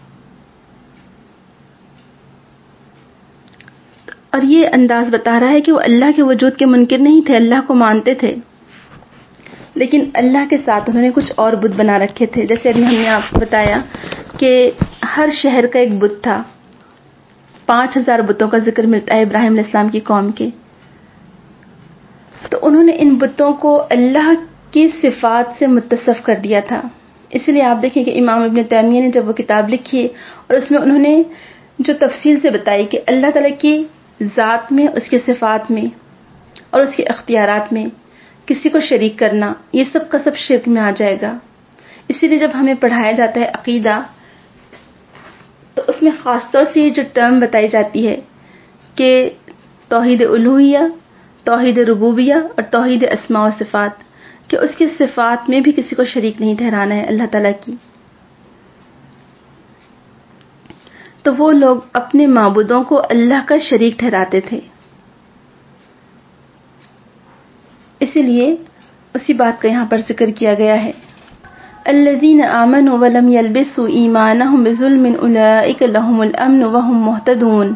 اور یہ انداز بتا رہا ہے کہ وہ اللہ کے وجود کے منکر نہیں تھے، اللہ کو مانتے تھے، لیکن اللہ کے ساتھ انہوں نے کچھ اور بت بنا رکھے تھے. جیسے ابھی ہم نے آپ کو بتایا کہ ہر شہر کا ایک بت تھا. پانچ ہزار بتوں کا ذکر ملتا ہے ابراہیم علیہ السلام کی قوم کے. تو انہوں نے ان بتوں کو اللہ کی صفات سے متصف کر دیا تھا. اس لیے آپ دیکھیں کہ امام ابن تیمیہ نے جب وہ کتاب لکھی اور اس میں انہوں نے جو تفصیل سے بتائی کہ اللہ تعالیٰ کی ذات میں، اس کے صفات میں اور اس کے اختیارات میں کسی کو شریک کرنا، یہ سب کا سب شرک میں آ جائے گا. اسی لیے جب ہمیں پڑھایا جاتا ہے عقیدہ تو اس میں خاص طور سے یہ جو ٹرم بتائی جاتی ہے کہ توحید الوہیہ، توحید ربوبیہ اور توحید اسماء و صفات، کہ اس کی صفات میں بھی کسی کو شریک نہیں ٹھہرانا ہے اللہ تعالیٰ کی. تو وہ لوگ اپنے معبودوں کو اللہ کا شریک ٹھہراتے تھے. اسی لیے اسی بات کا یہاں پر ذکر کیا گیا ہے، الذین آمنوا ولم یلبسوا ایمانہم بظلم اولئک لہم الامن وہم مہتدون.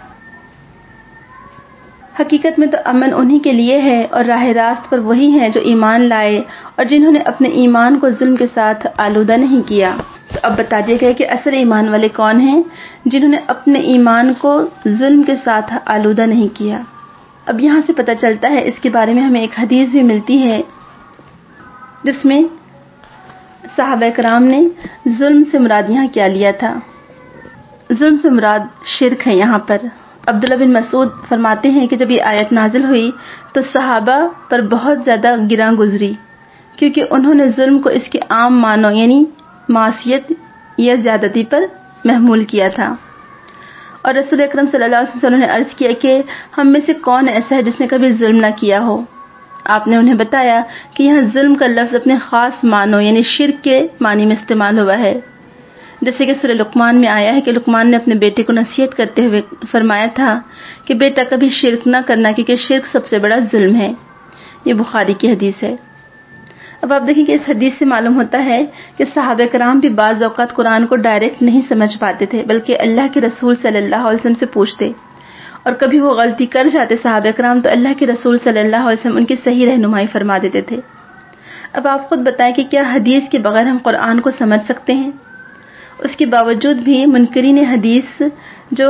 حقیقت میں تو امن انہی کے لیے ہے اور راہ راست پر وہی ہیں جو ایمان لائے اور جنہوں نے اپنے ایمان کو ظلم کے ساتھ آلودہ نہیں کیا. تو اب بتا دیا گیا کہ اصل ایمان والے کون ہیں؟ جنہوں نے اپنے ایمان کو ظلم کے ساتھ آلودہ نہیں کیا. اب یہاں سے پتہ چلتا ہے، اس کے بارے میں ہمیں ایک حدیث بھی ملتی ہے جس میں صحابہ کرام نے ظلم سے مراد یہاں کیا لیا تھا. ظلم سے مراد شرک ہے. یہاں پر عبداللہ بن مسعود فرماتے ہیں کہ جب یہ آیت نازل ہوئی تو صحابہ پر بہت زیادہ گراں گزری، کیونکہ انہوں نے ظلم کو اس کے عام معنوں یعنی معصیت یا زیادتی پر محمول کیا تھا. اور رسول اکرم صلی اللہ علیہ وسلم نے عرض کیا کہ ہم میں سے کون ایسا ہے جس نے کبھی ظلم نہ کیا ہو؟ آپ نے انہیں بتایا کہ یہاں ظلم کا لفظ اپنے خاص معنوں یعنی شرک کے معنی میں استعمال ہوا ہے. جیسے کہ سورہ لقمان میں آیا ہے کہ لقمان نے اپنے بیٹے کو نصیحت کرتے ہوئے فرمایا تھا کہ بیٹا کبھی شرک نہ کرنا، کیونکہ شرک سب سے بڑا ظلم ہے. یہ بخاری کی حدیث ہے. اب آپ دیکھیں کہ اس حدیث سے معلوم ہوتا ہے کہ صحابہ کرام بھی بعض اوقات قرآن کو ڈائریکٹ نہیں سمجھ پاتے تھے، بلکہ اللہ کے رسول صلی اللہ علیہ وسلم سے پوچھتے، اور کبھی وہ غلطی کر جاتے صحابہ کرام تو اللہ کے رسول صلی اللہ علیہ وسلم ان کی صحیح رہنمائی فرما دیتے تھے. اب آپ خود بتائیں کہ کیا حدیث کے بغیر ہم قرآن کو سمجھ سکتے ہیں؟ اس کے باوجود بھی منکرین حدیث جو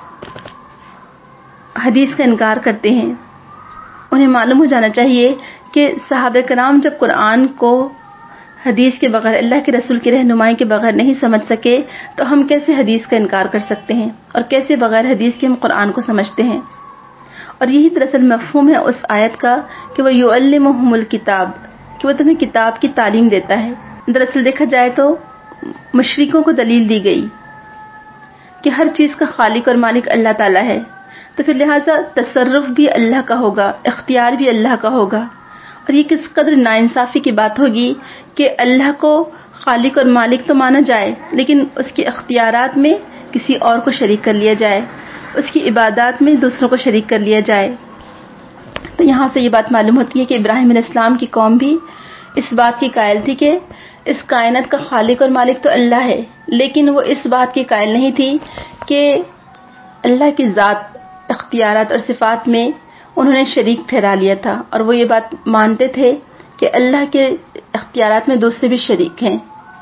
حدیث کا انکار کرتے ہیں انہیں معلوم ہو جانا چاہیے کہ صحابہ کرام جب قرآن کو حدیث کے بغیر، اللہ کے رسول کی رہنمائی کے بغیر نہیں سمجھ سکے تو ہم کیسے حدیث کا انکار کر سکتے ہیں، اور کیسے بغیر حدیث کے ہم قرآن کو سمجھتے ہیں؟ اور یہی دراصل مفہوم ہے اس آیت کا کہ وہ یعلمہم الکتاب، کہ وہ تمہیں کتاب کی تعلیم دیتا ہے. دراصل دیکھا جائے تو مشرکوں کو دلیل دی گئی کہ ہر چیز کا خالق اور مالک اللہ تعالیٰ ہے، تو پھر لہٰذا تصرف بھی اللہ کا ہوگا، اختیار بھی اللہ کا ہوگا. اور یہ کس قدر ناانصافی کی بات ہوگی کہ اللہ کو خالق اور مالک تو مانا جائے لیکن اس کے اختیارات میں کسی اور کو شریک کر لیا جائے، اس کی عبادات میں دوسروں کو شریک کر لیا جائے. تو یہاں سے یہ بات معلوم ہوتی ہے کہ ابراہیم علیہ السلام کی قوم بھی اس بات کی قائل تھی کہ اس کائنات کا خالق اور مالک تو اللہ ہے، لیکن وہ اس بات کی قائل نہیں تھی کہ اللہ کی ذات، اختیارات اور صفات میں انہوں نے شریک ٹھہرا لیا تھا، اور وہ یہ بات مانتے تھے کہ اللہ کے اختیارات میں دوسرے بھی شریک ہیں.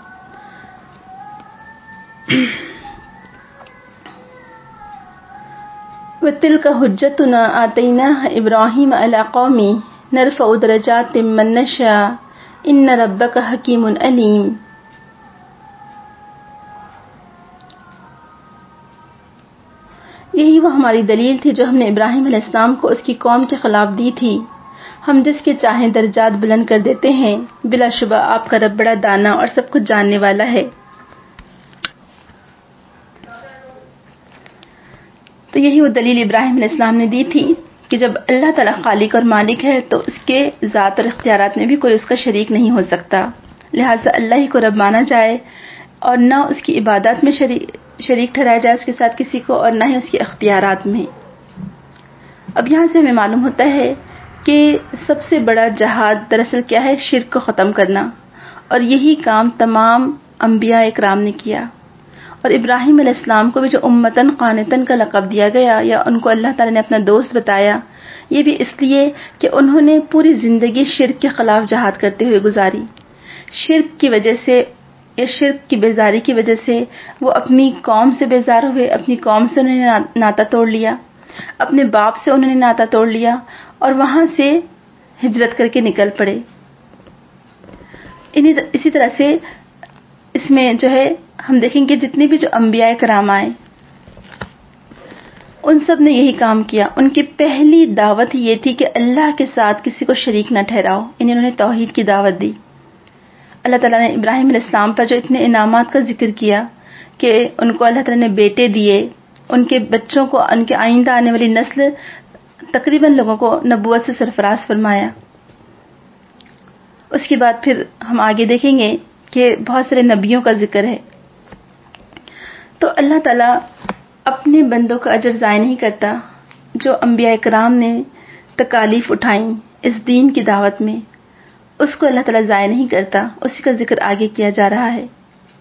وَتِلْكَ حُجَّتُنَا آتَيْنَاهَا إِبْرَاهِيمَ عَلَى قَوْمِهِ نَرْفَعُ دَرَجَاتٍ مَّن نَّشَاءُ إِنَّ رَبَّكَ حَكِيمٌ عَلِيمٌ. یہی وہ ہماری دلیل تھی جو ہم نے ابراہیم علیہ السلام کو اس کی قوم کے خلاف دی تھی. ہم جس کے چاہیں درجات بلند کر دیتے ہیں، بلا شبہ آپ کا رب بڑا دانا اور سب کچھ جاننے والا ہے. تو یہی وہ دلیل ابراہیم علیہ السلام نے دی تھی کہ جب اللہ تعالیٰ خالق اور مالک ہے تو اس کے ذات اور اختیارات میں بھی کوئی اس کا شریک نہیں ہو سکتا، لہٰذا اللہ ہی کو رب مانا جائے اور نہ اس کی عبادت میں شریک شریک ٹھہرایا جائے اس کے ساتھ کسی کو، اور نہ ہی اس کے اختیارات میں۔ اب یہاں سے ہمیں معلوم ہوتا ہے کہ سب سے بڑا جہاد دراصل کیا ہے؟ شرک کو ختم کرنا، اور یہی کام تمام انبیاء اکرام نے کیا۔ اور ابراہیم علیہ السلام کو بھی جو امتن قانتن کا لقب دیا گیا یا ان کو اللہ تعالیٰ نے اپنا دوست بتایا، یہ بھی اس لیے کہ انہوں نے پوری زندگی شرک کے خلاف جہاد کرتے ہوئے گزاری۔ شرک کی وجہ سے یا شرک کی بیزاری کی وجہ سے وہ اپنی قوم سے بیزار ہوئے، اپنی قوم سے انہوں نے ناتا توڑ لیا، اپنے باپ سے انہوں نے ناتا توڑ لیا اور وہاں سے ہجرت کر کے نکل پڑے۔ اسی طرح سے اس میں جو ہے ہم دیکھیں گے جتنے بھی جو انبیاء کرام آئے ان سب نے یہی کام کیا۔ ان کی پہلی دعوت یہ تھی کہ اللہ کے ساتھ کسی کو شریک نہ ٹھہراؤ، انہوں نے توحید کی دعوت دی۔ اللہ تعالیٰ نے ابراہیم علیہ السلام پر جو اتنے انعامات کا ذکر کیا کہ ان کو اللہ تعالیٰ نے بیٹے دیے، ان کے بچوں کو، ان کے آئندہ آنے والی نسل تقریباً لوگوں کو نبوت سے سرفراز فرمایا۔ اس کے بعد پھر ہم آگے دیکھیں گے کہ بہت سارے نبیوں کا ذکر ہے۔ تو اللہ تعالیٰ اپنے بندوں کا اجر ضائع نہیں کرتا۔ جو انبیاء کرام نے تکالیف اٹھائیں اس دین کی دعوت میں، اس کو اللہ تعالیٰ ضائع نہیں کرتا، اسی کا ذکر آگے کیا جا رہا ہے۔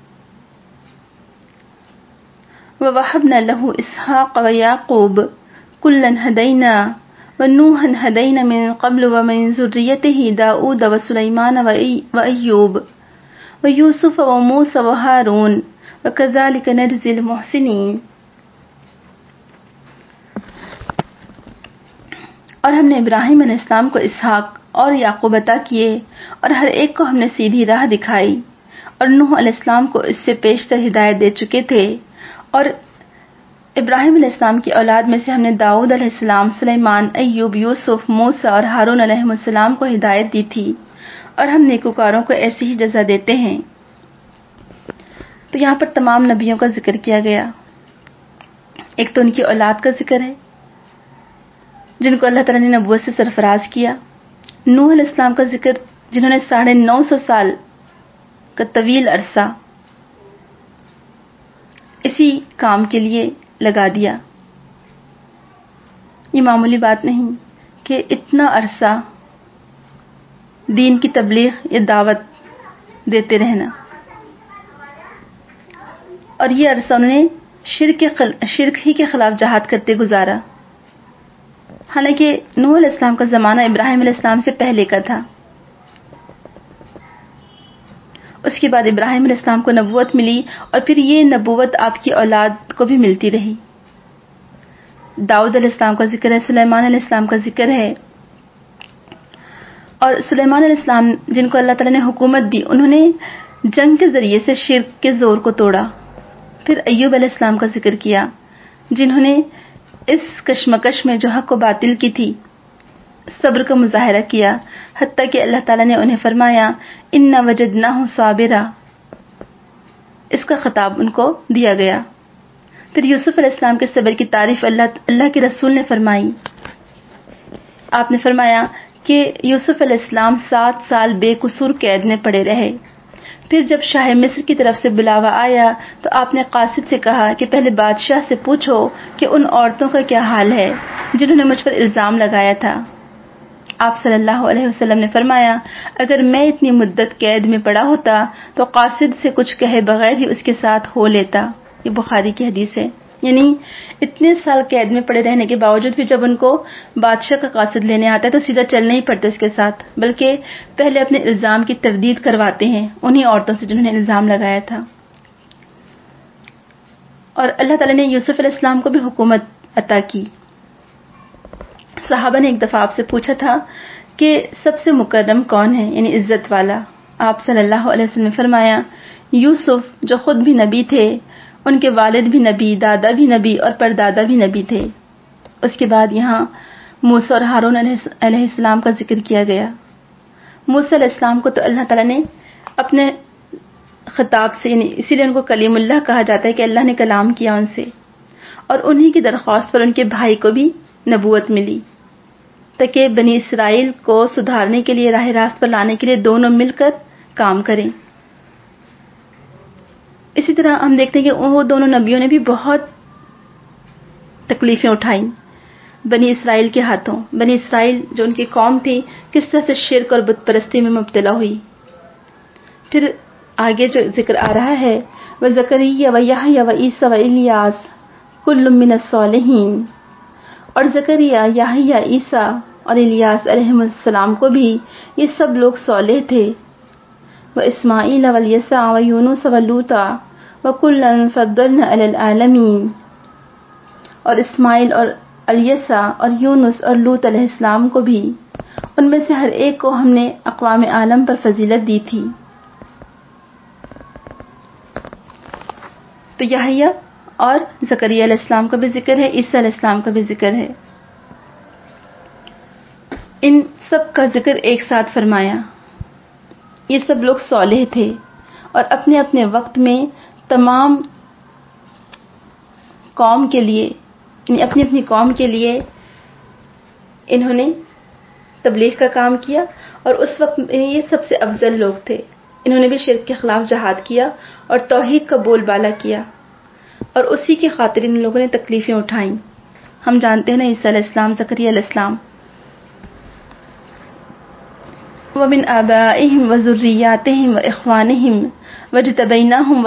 وَوَهَبْنَا لَهُ إِسْحَاقَ وَيَعْقُوبَ كُلًّا هَدَيْنَا وَنُوحًا هَدَيْنَا مِن قَبْلُ وَمِن ذُرِّيَّتِهِ دَاوُودَ وَسُلَيْمَانَ وَأَيُّوبَ وَيُوسُفَ وَمُوسَى وَهَارُونَ وَكَذَلِكَ نَجْزِي الْمُحْسِنِينَ۔ اور ہم نے ابراہیم علیہ السلام کو اسحاق اور یعقوب عطا کیے، اور ہر ایک کو ہم نے سیدھی راہ دکھائی، اور نوح علیہ السلام کو اس سے پیشتر ہدایت دے چکے تھے، اور ابراہیم علیہ السلام کی اولاد میں سے ہم نے داؤد علیہ السلام، سلیمان، ایوب، یوسف، موسیٰ اور ہارون علیہ السلام کو ہدایت دی تھی، اور ہم نیکوکاروں کو ایسی ہی جزا دیتے ہیں۔ تو یہاں پر تمام نبیوں کا ذکر کیا گیا۔ ایک تو ان کی اولاد کا ذکر ہے جن کو اللہ تعالیٰ نے نبوت سے سرفراز کیا، نوح علیہ السلام کا ذکر جنہوں نے ساڑھے نو سو سال کا طویل عرصہ اسی کام کے لیے لگا دیا۔ یہ معمولی بات نہیں کہ اتنا عرصہ دین کی تبلیغ یا دعوت دیتے رہنا، اور یہ عرصہ انہوں نے شرک کے خل... شرک ہی کے خلاف جہاد کرتے گزارا۔ حالانکہ نوح علیہ السلام کا زمانہ ابراہیم علیہ السلام سے پہلے کا تھا۔ اس کے بعد ابراہیم علیہ السلام کو نبوت ملی، اور پھر یہ نبوت آپ کی اولاد کو بھی ملتی رہی۔ داؤد علیہ السلام کا ذکر ہے، سلیمان علیہ السلام کا ذکر ہے، اور سلیمان علیہ السلام جن کو اللہ تعالیٰ نے حکومت دی، انہوں نے جنگ کے ذریعے سے شرک کے زور کو توڑا۔ پھر ایوب علیہ السلام کا ذکر کیا جنہوں نے اس کشمکش میں جو حق و باطل کی تھی صبر کا مظاہرہ کیا، حتیٰ کہ اللہ تعالیٰ نے انہیں فرمایا اِنَّا وَجَدْنَاهُ صَابِرًا، اس کا خطاب ان کو دیا گیا۔ پھر یوسف علیہ السلام کے صبر کی تعریف اللہ اللہ کے رسول نے فرمائی۔ آپ نے فرمایا کہ یوسف علیہ السلام سات سال بے قصور قید میں پڑے رہے۔ پھر جب شاہ مصر کی طرف سے بلاوا آیا تو آپ نے قاصد سے کہا کہ پہلے بادشاہ سے پوچھو کہ ان عورتوں کا کیا حال ہے جنہوں نے مجھ پر الزام لگایا تھا۔ آپ صلی اللہ علیہ وسلم نے فرمایا اگر میں اتنی مدت قید میں پڑا ہوتا تو قاصد سے کچھ کہے بغیر ہی اس کے ساتھ ہو لیتا۔ یہ بخاری کی حدیث ہے۔ یعنی اتنے سال قید میں پڑے رہنے کے باوجود بھی جب ان کو بادشاہ کا قاصد لینے آتا ہے تو سیدھا چل نہیں پڑتے اس کے ساتھ، بلکہ پہلے اپنے الزام کی تردید کرواتے ہیں انہی عورتوں سے جنہوں نے الزام لگایا تھا۔ اور اللہ تعالیٰ نے یوسف علیہ السلام کو بھی حکومت عطا کی۔ صحابہ نے ایک دفعہ آپ سے پوچھا تھا کہ سب سے مکرم کون ہے، یعنی عزت والا؟ آپ صلی اللہ علیہ وسلم نے فرمایا یوسف جو خود بھی نبی تھے، ان کے والد بھی نبی، دادا بھی نبی اور پردادا بھی نبی تھے۔ اس کے بعد یہاں موسیٰ اور ہارون علیہ السلام کا ذکر کیا گیا۔ موسیٰ علیہ السلام کو تو اللہ تعالیٰ نے اپنے خطاب سے، یعنی اسی لیے ان کو کلیم اللہ کہا جاتا ہے کہ اللہ نے کلام کیا ان سے، اور انہی کی درخواست پر ان کے بھائی کو بھی نبوت ملی۔ تاکہ بنی اسرائیل کو سدھارنے کے لیے، راہ راست پر لانے کے لیے دونوں مل کر کام کریں۔ اسی طرح ہم دیکھتے ہیں کہ وہ دونوں نبیوں نے بھی بہت تکلیفیں اٹھائیں بنی اسرائیل کے ہاتھوں۔ بنی اسرائیل جو ان کی قوم تھی کس طرح سے شرک اور بت پرستی میں مبتلا ہوئی۔ پھر آگے جو ذکر آ رہا ہے وَزَكَرِيَّا وَيَحْيَا وَعِيسَىٰ وَإِلْيَاسَ كُلٌّ مِّنَ الصَّالِحِينَ، اور زکریا، یحییٰ، عیسیٰ اور الیاس علیہ السلام کو بھی یہ سب لوگ صالح تھے۔ وَإِسْمَاعِيلَ وَالْيَسَعَ وَيُونُسَ وَلُوطًا وَكُلًّا فَضَّلْنَا عَلَى الْعَالَمِينَ، اور اسماعیل اور الیسع اور یونس اور لوط علیہ السلام کو بھی، ان میں سے ہر ایک کو ہم نے اقوام عالم پر فضیلت دی تھی۔ تو یحییٰ اور زکریا علیہ السلام کا بھی ذکر ہے، عیسیٰ علیہ السلام کا بھی ذکر ہے۔ ان سب کا ذکر ایک ساتھ فرمایا۔ یہ سب لوگ صالح تھے اور اپنے اپنے وقت میں تمام قوم کے لیے، یعنی اپنی اپنی قوم کے لیے انہوں نے تبلیغ کا کام کیا، اور اس وقت یہ سب سے افضل لوگ تھے۔ انہوں نے بھی شرک کے خلاف جہاد کیا اور توحید کا بول بالا کیا، اور اسی کی خاطر ان لوگوں نے تکلیفیں اٹھائیں۔ ہم جانتے ہیں نا عیسیٰ علیہ السلام، زکریا علیہ السلام، وَمِنْ آبَائِهِمْ وَذُرِّيَّاتِهِمْ وَإِخْوَانِهِمْ وَاجْتَبَيْنَاهُمْ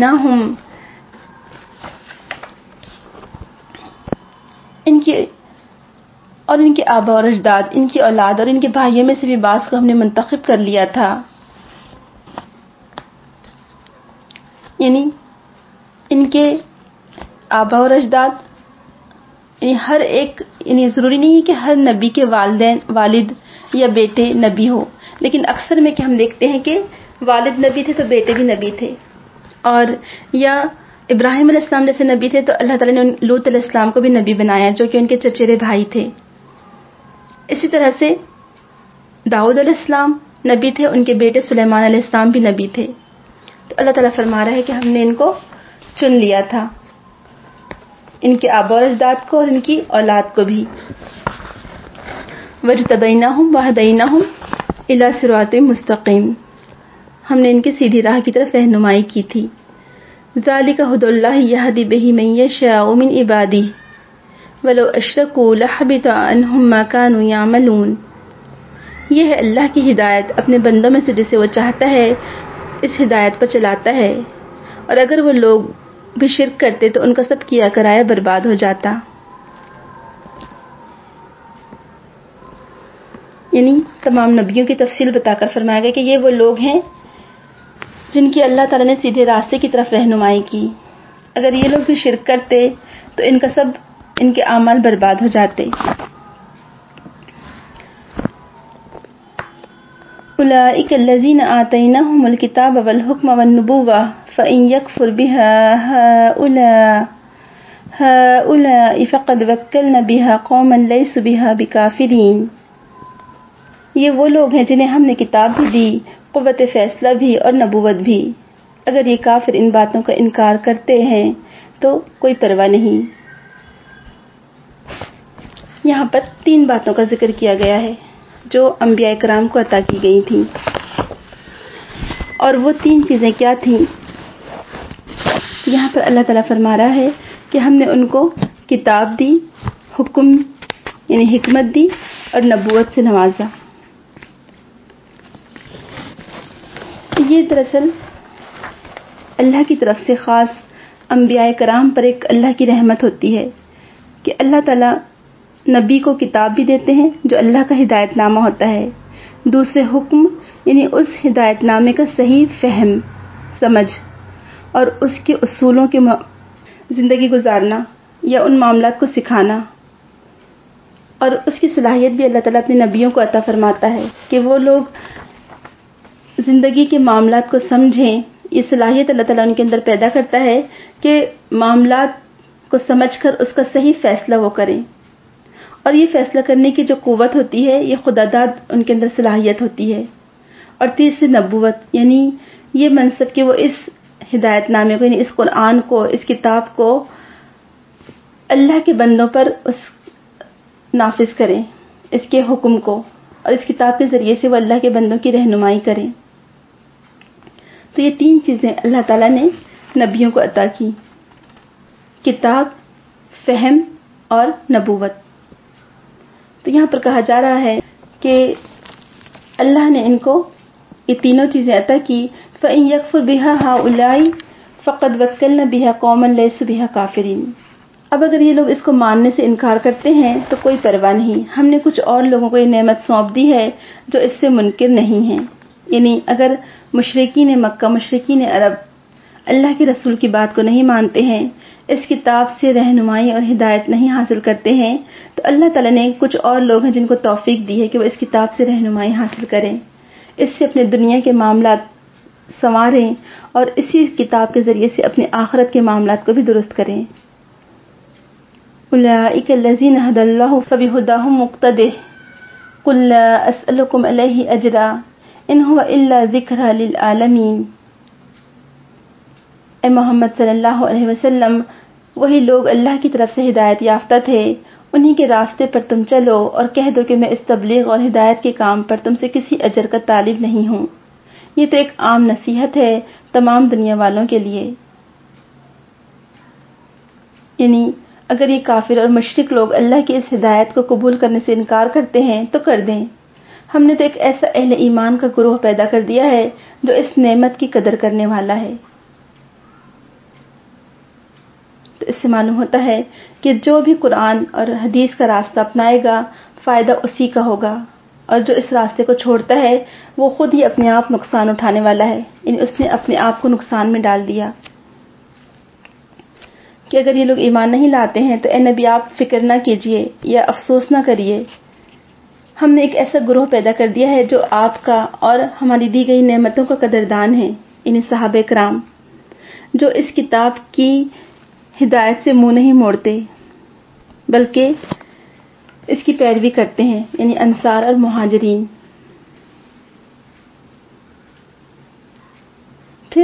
وَهَدَيْنَاهُمْ، ان کی اور ان کے آبا اور اجداد، ان کی اولاد اور ان کے بھائیوں میں سے بھی بعض کو ہم نے منتخب کر لیا تھا۔ یعنی ان کے آبا اور اجداد، یعنی ہر ایک، یعنی ضروری نہیں ہے کہ ہر نبی کے والدین، والد یا بیٹے نبی ہو، لیکن اکثر میں کہ ہم دیکھتے ہیں کہ والد نبی تھے تو بیٹے بھی نبی تھے، اور یا ابراہیم علیہ السلام جیسے نبی تھے تو اللہ تعالیٰ نے لوط علیہ السلام کو بھی نبی بنایا جو کہ ان کے چچیرے بھائی تھے۔ اسی طرح سے داؤد علیہ السلام نبی تھے، ان کے بیٹے سلیمان علیہ السلام بھی نبی تھے۔ تو اللہ تعالیٰ فرما رہا ہے کہ ہم نے ان کو چن لیا تھا، ان کے آبا اور اجداد کو اور ان کی اولاد کو بھی۔ وَاجْتَبَيْنَاهُمْ وَهَدَيْنَاهُمْ إِلَى صِرَاطٍ مُسْتَقِيمٍ، ہم نے ان کی سیدھی راہ کی طرف رہنمائی کی تھی۔ ذَلِكَ هُدَى اللَّهِ يَهْدِي بِهِ مَن يَشَاءُ مِنْ عِبَادِهِ وَلَوْ أَشْرَكُوا لَحَبِطَ عَنْهُمْ مَا كَانُوا يَعْمَلُونَ، یہ ہے اللہ کی ہدایت، اپنے بندوں میں سے جسے وہ چاہتا ہے اس ہدایت پر چلاتا ہے، اور اگر وہ لوگ بھی شرک کرتے تو ان کا سب کیا کرایا برباد ہو جاتا۔ یعنی تمام نبیوں کی تفصیل بتا کر فرمایا گیا کہ یہ وہ لوگ ہیں جن کی اللہ تعالیٰ نے سیدھے راستے کی طرف رہنمائی کی، اگر یہ لوگ بھی شرک کرتے تو ان کا سب، ان کے اعمال برباد ہو جاتے۔ أولئك الذين آتيناهم الكتاب والحكم والنبوة فإن يكفر بها هؤلاء هؤلاء فقد وكلنا بها قوما ليسوا بها بكافرين، یہ وہ لوگ ہیں جنہیں ہم نے کتاب بھی دی، قوت فیصلہ بھی اور نبوت بھی، اگر یہ کافر ان باتوں کا انکار کرتے ہیں تو کوئی پرواہ نہیں۔ یہاں پر تین باتوں کا ذکر کیا گیا ہے جو انبیاء کرام کو عطا کی گئی تھیں، اور وہ تین چیزیں کیا تھیں؟ یہاں پر اللہ تعالیٰ فرما رہا ہے کہ ہم نے ان کو کتاب دی، حکم یعنی حکمت دی اور نبوت سے نوازا۔ یہ دراصل اللہ کی طرف سے خاص انبیاء کرام پر ایک اللہ کی رحمت ہوتی ہے کہ اللہ تعالیٰ نبی کو کتاب بھی دیتے ہیں جو اللہ کا ہدایت نامہ ہوتا ہے، دوسرے حکم یعنی اس ہدایت نامے کا صحیح فہم سمجھ اور اس کے اصولوں کے زندگی گزارنا یا ان معاملات کو سکھانا، اور اس کی صلاحیت بھی اللہ تعالیٰ اپنے نبیوں کو عطا فرماتا ہے کہ وہ لوگ زندگی کے معاملات کو سمجھیں۔ یہ صلاحیت اللہ تعالیٰ ان کے اندر پیدا کرتا ہے کہ معاملات کو سمجھ کر اس کا صحیح فیصلہ وہ کریں، اور یہ فیصلہ کرنے کی جو قوت ہوتی ہے یہ خدا داد ان کے اندر صلاحیت ہوتی ہے۔ اور تیسری نبوت، یعنی یہ منصب کہ وہ اس ہدایت نامے کو، یعنی اس قرآن کو، اس کتاب کو اللہ کے بندوں پر اس نافذ کریں، اس کے حکم کو اور اس کتاب کے ذریعے سے وہ اللہ کے بندوں کی رہنمائی کریں. تو یہ تین چیزیں اللہ تعالیٰ نے نبیوں کو عطا کی: کتاب، فہم اور نبوت. تو یہاں پر کہا جا رہا ہے کہ اللہ نے ان کو یہ تینوں چیزیں عطا کی. فَإِن يَكْفُرْ بِهَا هَؤُلَاءِ فَقَدْ وَكَّلْنَا بِهَا قَوْمًا لَيْسُوا بِهَا كَافِرِينَ. اب اگر یہ لوگ اس کو ماننے سے انکار کرتے ہیں تو کوئی پرواہ نہیں، ہم نے کچھ اور لوگوں کو یہ نعمت سونپ دی ہے جو اس سے منکر نہیں ہیں. یعنی اگر مشرکین مکہ، مشرکین عرب اللہ کے رسول کی بات کو نہیں مانتے ہیں، اس کتاب سے رہنمائی اور ہدایت نہیں حاصل کرتے ہیں، تو اللہ تعالیٰ نے کچھ اور لوگ ہیں جن کو توفیق دی ہے کہ وہ اس کتاب سے رہنمائی حاصل کریں، اس سے اپنے دنیا کے معاملات سنواریں اور اسی کتاب کے ذریعے سے اپنی آخرت کے معاملات کو بھی درست کریں. اولئک الذین ھدی اللہ فبہداہ مقتدہ قل لا اسألکم علیہ اجرا ان ھو الا ذکری للعالمین. اے محمد صلی اللہ علیہ وسلم، وہی لوگ اللہ کی طرف سے ہدایت یافتہ تھے، انہی کے راستے پر تم چلو اور کہہ دو کہ میں اس تبلیغ اور ہدایت کے کام پر تم سے کسی اجر کا طالب نہیں ہوں. یہ تو ایک عام نصیحت ہے تمام دنیا والوں کے لیے. یعنی اگر یہ کافر اور مشرک لوگ اللہ کی اس ہدایت کو قبول کرنے سے انکار کرتے ہیں تو کر دیں. ہم نے تو ایک ایسا اہل ایمان کا گروہ پیدا کر دیا ہے جو اس نعمت کی قدر کرنے والا ہے. تو اس سے معلوم ہوتا ہے کہ جو بھی قرآن اور حدیث کا راستہ اپنائے گا فائدہ اسی کا ہوگا، اور جو اس راستے کو چھوڑتا ہے وہ خود ہی اپنے آپ نقصان اٹھانے والا ہے. یعنی اس نے اپنے آپ کو نقصان میں ڈال دیا. کہ اگر یہ لوگ ایمان نہیں لاتے ہیں تو اے نبی آپ فکر نہ کیجئے یا افسوس نہ کریے، ہم نے ایک ایسا گروہ پیدا کر دیا ہے جو آپ کا اور ہماری دی گئی نعمتوں کا قدردان ہے، یعنی صحابہ کرام، جو اس کتاب کی ہدایت سے منہ نہیں موڑتے بلکہ اس کی پیروی کرتے ہیں، یعنی انصار اور مہاجرین. پھر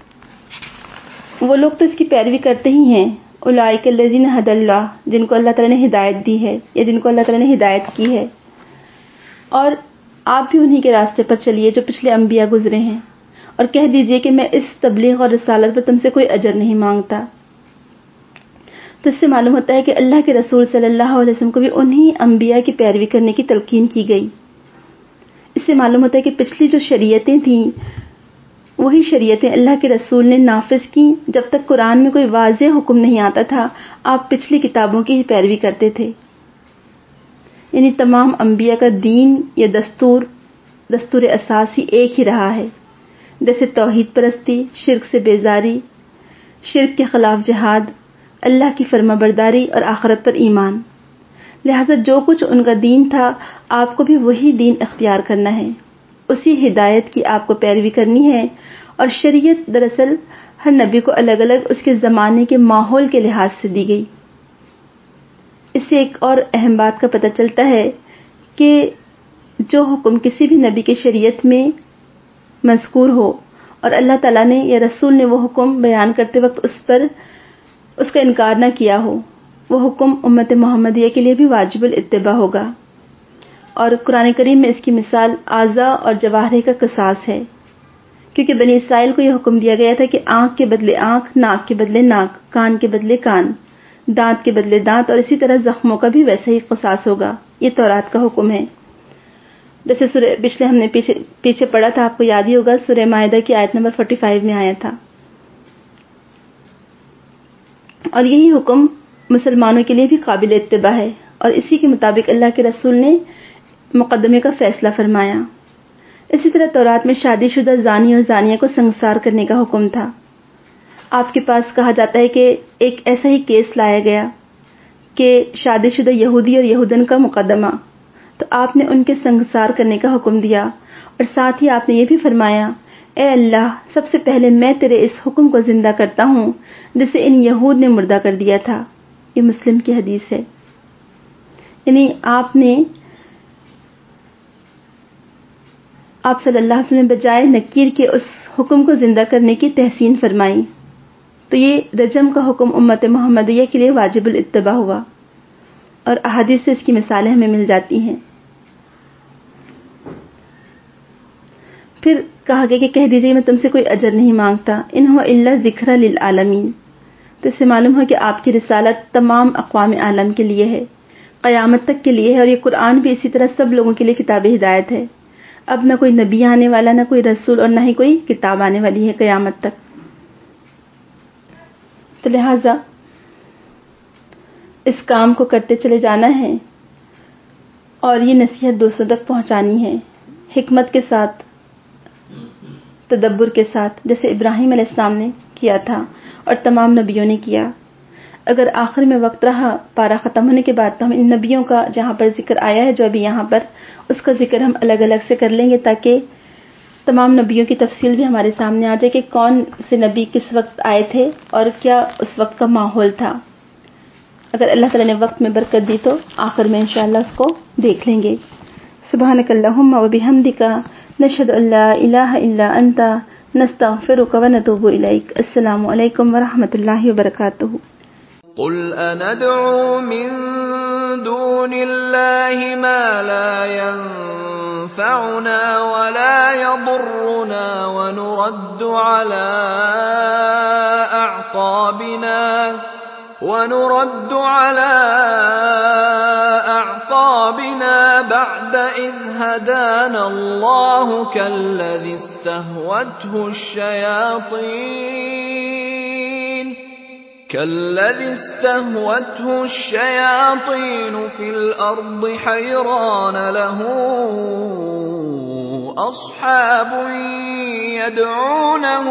وہ لوگ تو اس کی پیروی کرتے ہی ہیں. اولئک الذین ھدی اللہ، جن کو اللہ تعالیٰ نے ہدایت دی ہے یا جن کو اللہ تعالیٰ نے ہدایت کی ہے. اور آپ بھی انہی کے راستے پر چلیے جو پچھلے انبیاء گزرے ہیں، اور کہہ دیجئے کہ میں اس تبلیغ اور رسالت پر تم سے کوئی اجر نہیں مانگتا. تو اس سے معلوم ہوتا ہے کہ اللہ کے رسول صلی اللہ علیہ وسلم کو بھی انہی انبیاء کی پیروی کرنے کی تلقین کی گئی. اس سے معلوم ہوتا ہے کہ پچھلی جو شریعتیں تھیں وہی شریعتیں اللہ کے رسول نے نافذ کی. جب تک قرآن میں کوئی واضح حکم نہیں آتا تھا آپ پچھلی کتابوں کی ہی پیروی کرتے تھے. یعنی تمام انبیاء کا دین یا دستور دستور اساس ہی ایک ہی رہا ہے، جیسے توحید پرستی، شرک سے بیزاری، شرک کے خلاف جہاد، اللہ کی فرما برداری اور آخرت پر ایمان. لہذا جو کچھ ان کا دین تھا آپ کو بھی وہی دین اختیار کرنا ہے، اسی ہدایت کی آپ کو پیروی کرنی ہے. اور شریعت دراصل ہر نبی کو الگ الگ اس کے زمانے کے ماحول کے لحاظ سے دی گئی. اس سے ایک اور اہم بات کا پتہ چلتا ہے کہ جو حکم کسی بھی نبی کی شریعت میں مذکور ہو اور اللہ تعالیٰ نے یا رسول نے وہ حکم بیان کرتے وقت اس پر اس کا انکار نہ کیا ہو، وہ حکم امت محمدیہ کے لیے بھی واجب الاتباع ہوگا. اور قرآن کریم میں اس کی مثال اعضاء اور جوارح کا قصاص ہے، کیونکہ بنی اسرائیل کو یہ حکم دیا گیا تھا کہ آنکھ کے بدلے آنکھ، ناک کے بدلے ناک، کان کے بدلے کان، دانت کے بدلے دانت، اور اسی طرح زخموں کا بھی ویسا ہی قصاص ہوگا. یہ تورات کا حکم ہے. جیسے سورہ پچھلے ہم نے پیچھے پیچھے پڑھا تھا، آپ کو یاد ہی ہوگا، سورہ مائدہ کی آیت نمبر پینتالیس میں آیا تھا. اور یہی حکم مسلمانوں کے لیے بھی قابل اتباع ہے، اور اسی کے مطابق اللہ کے رسول نے مقدمے کا فیصلہ فرمایا. اسی طرح تورات میں شادی شدہ زانی اور زانیہ کو سنگسار کرنے کا حکم تھا. آپ کے پاس کہا جاتا ہے کہ ایک ایسا ہی کیس لایا گیا کہ شادی شدہ یہودی اور یہودن کا مقدمہ، تو آپ نے ان کے سنگسار کرنے کا حکم دیا، اور ساتھ ہی آپ نے یہ بھی فرمایا، اے اللہ، سب سے پہلے میں تیرے اس حکم کو زندہ کرتا ہوں جسے ان یہود نے مردہ کر دیا تھا. یہ مسلم کی حدیث ہے. یعنی آپ نے آپ صلی اللہ علیہ وسلم بجائے نکیر کے اس حکم کو زندہ کرنے کی تحسین فرمائی. تو یہ رجم کا حکم امت محمدیہ کے لیے واجب الاتباع ہوا، اور احادیث سے اس کی مثالیں ہمیں مل جاتی ہیں. फिर कहा गया कि कह दीजिए मैं तुमसे कोई अजर नहीं मांगता, इन हुआ इल्ला ज़िक्रा लिल आलमीन। तो इससे मालूम है कि आपकी रिसालत तमाम अक़वाम आलम के लिए है, क़यामत तक के लिए है, और ये कुरान भी इसी तरह सब लोगों के लिए किताब हिदायत है। अब न कोई नबी आने वाला, न कोई रसूल, और न ही कोई किताब आने वाली है क़यामत तक। तो लिहाजा इस काम को करते चले जाना है और ये नसीहत दूसरों तक पहुंचानी है, हिकमत के साथ, तदब्बुर के साथ, जैसे इब्राहिम अलैहिस्सलाम ने किया था और तमाम नबियों ने किया। अगर आखिर में वक्त रहा पारा ख़त्म होने के बाद तो हम इन नबियों का जहाँ पर जिक्र आया है जो अभी यहाँ पर, उसका जिक्र हम अलग अलग से कर लेंगे ताकि तमाम नबियों की तफसील भी हमारे सामने आ जाए कि कौन से नबी किस वक्त आए थे और क्या उस वक्त का माहौल था। अगर अल्लाह ताला ने वक्त में बरकत दी तो आखिर में इंशाअल्लाह उसको देख लेंगे। सुब्हानकल्लाहुम्मा व बिहम्दिका नशहदु अल्ला इलाहा इल्ला अंता नस्तगफिरुका व नतूबु इलैक। अस्सलामु अलैकुम व रहमतुल्लाहि व बरकातुहू। क़ुल अनदअू मिन दूनिल्लाहि मा ला यनफ़अुना व ला यदुर्रुना व नुरद्दु अला अअक़ाबिना ونرد على أعقابنا بعد إذ هدانا الله كالذي استهوته الشياطين كالذي استهوته الشياطين في الأرض حيران له أصحاب يدعونه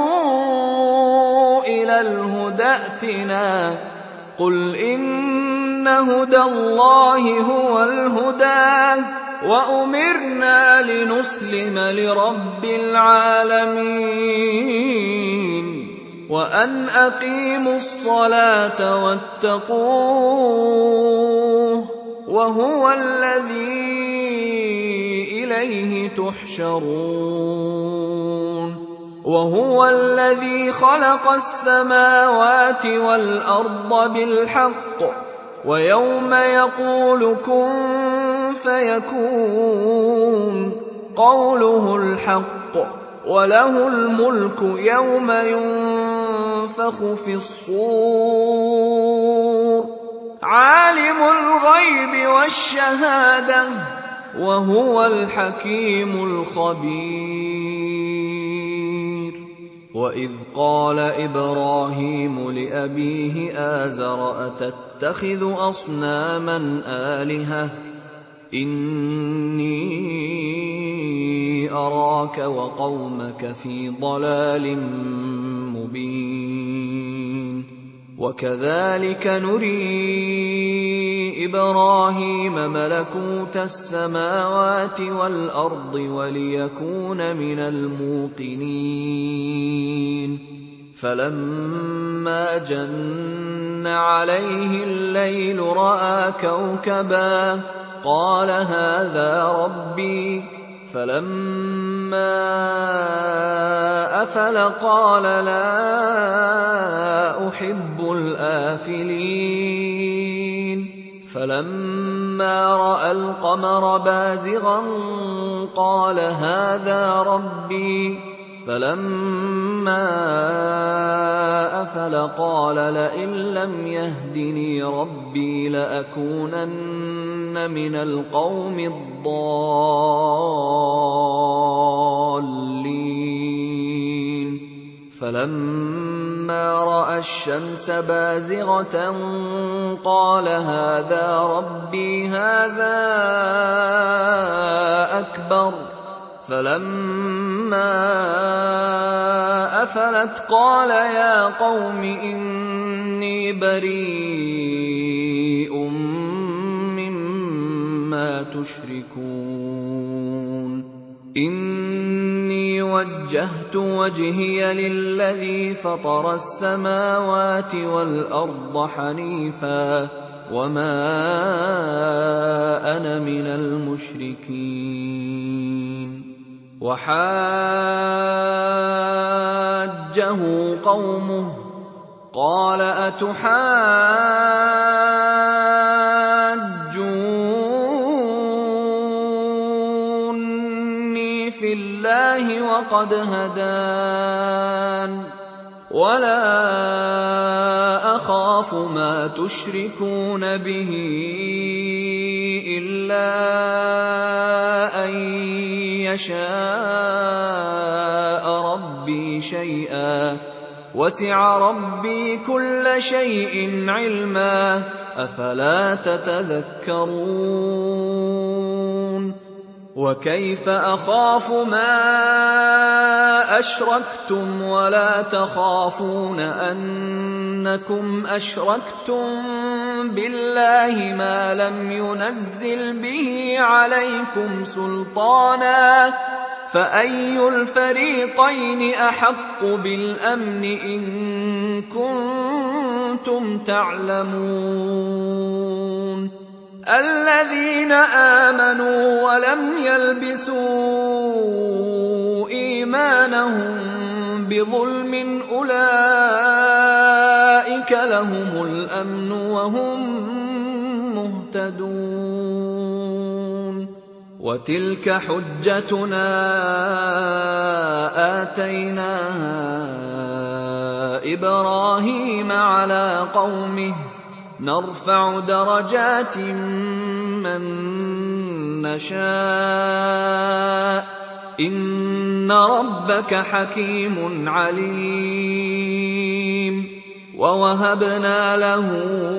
إلى الهدى ائتنا قل إن هدى الله هو الهدى وأمرنا لنسلم لرب العالمين وأن أقيموا الصلاة واتقوه وهو الذي إليه تحشرون وهو الذي خلق السماوات والأرض بالحق ويوم يقول كن فيكون قوله الحق وله الملك يوم ينفخ في الصور عالم الغيب والشهادة وهو الحكيم الخبير وإذ قال إبراهيم لأبيه آزر أتتخذ أصناما آلهة إني أراك وقومك في ضلال مبين وكذلك نري إبراهيم ملكوت السماوات والأرض وليكون من الموقنين فلما جن عليه الليل رأى كوكبا قال هذا ربي فلما أفل قال لا أحب الآفلين فلما رأى القمر بازغا قال هذا ربي فلما أفل قال لئن لم يهدني ربي لأكونن من القوم الضالين فلما رأى الشمس بازغة قال هذا ربي هذا أكبر فلما أفلت قال يا قوم إني بريء مما تشركون إني وجهت وجهي للذي فطر السماوات والأرض حنيفا وما أنا من المشركين وحاجه قومه قال أتحاجوني في الله بالله وقد هدان ولا أخاف ما تشركون به إلا أن يشاء ربي شيئا وسع ربي كل شيء علما أفلا تتذكرون وكيف أخاف ما أشركتم ولا تخافون أنكم أشركتم بالله ما لم ينزل به عليكم سلطانا فأي الفريقين أحق بالأمن إن كنتم تعلمون الذين آمنوا ولم يلبسوا إيمانهم بظلم أولئك لهم الأمن وهم مهتدون وتلك حجتنا آتيناها إبراهيم على قومه نرفع درجات من نشاء إن ربك حكيم عليم ووهبنا له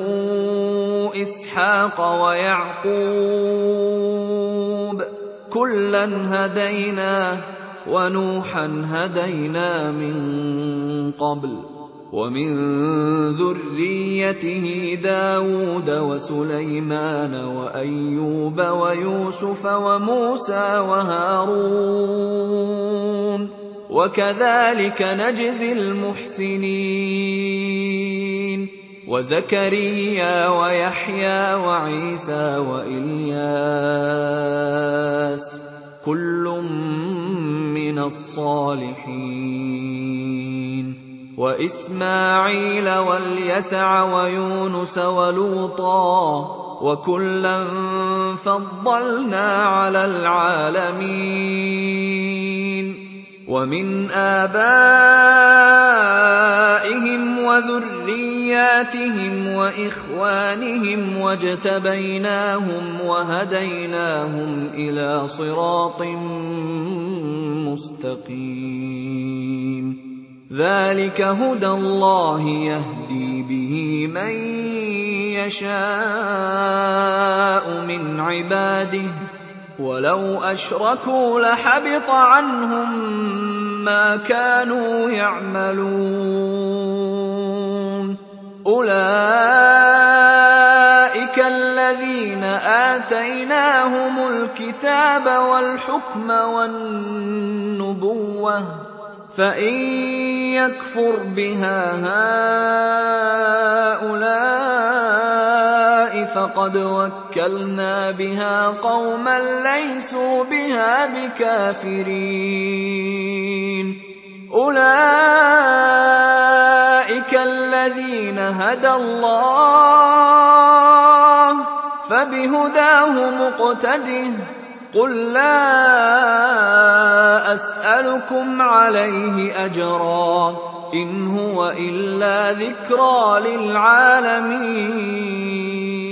إسحاق ويعقوب كلا هدينا ونوحا هدينا من قبل ومن ذريته داود وسليمان وأيوب ويوسف وموسى وهارون وكذلك نجزي المحسنين وزكريا ويحيى وعيسى وإلياس كل من الصالحين وإسماعيل واليسع ويونس ولوطا وكلا فضلنا على العالمين ومن آبائهم وذرياتهم وإخوانهم واجتبيناهم وهديناهم إلى صراط مستقيم ذلك هدى الله يهدي به من يشاء من عباده ولو أشركوا لحبط عنهم ما كانوا يعملون أولئك الذين آتيناهم الكتاب والحكم والنبوة فإن يكفر بها هؤلاء فقد وكلنا بها قوما ليسوا بها بكافرين أولئك الذين هدى الله فبهداه مقتده قل لا أسألكم عليه أجرا إن هو إلا ذكرى للعالمين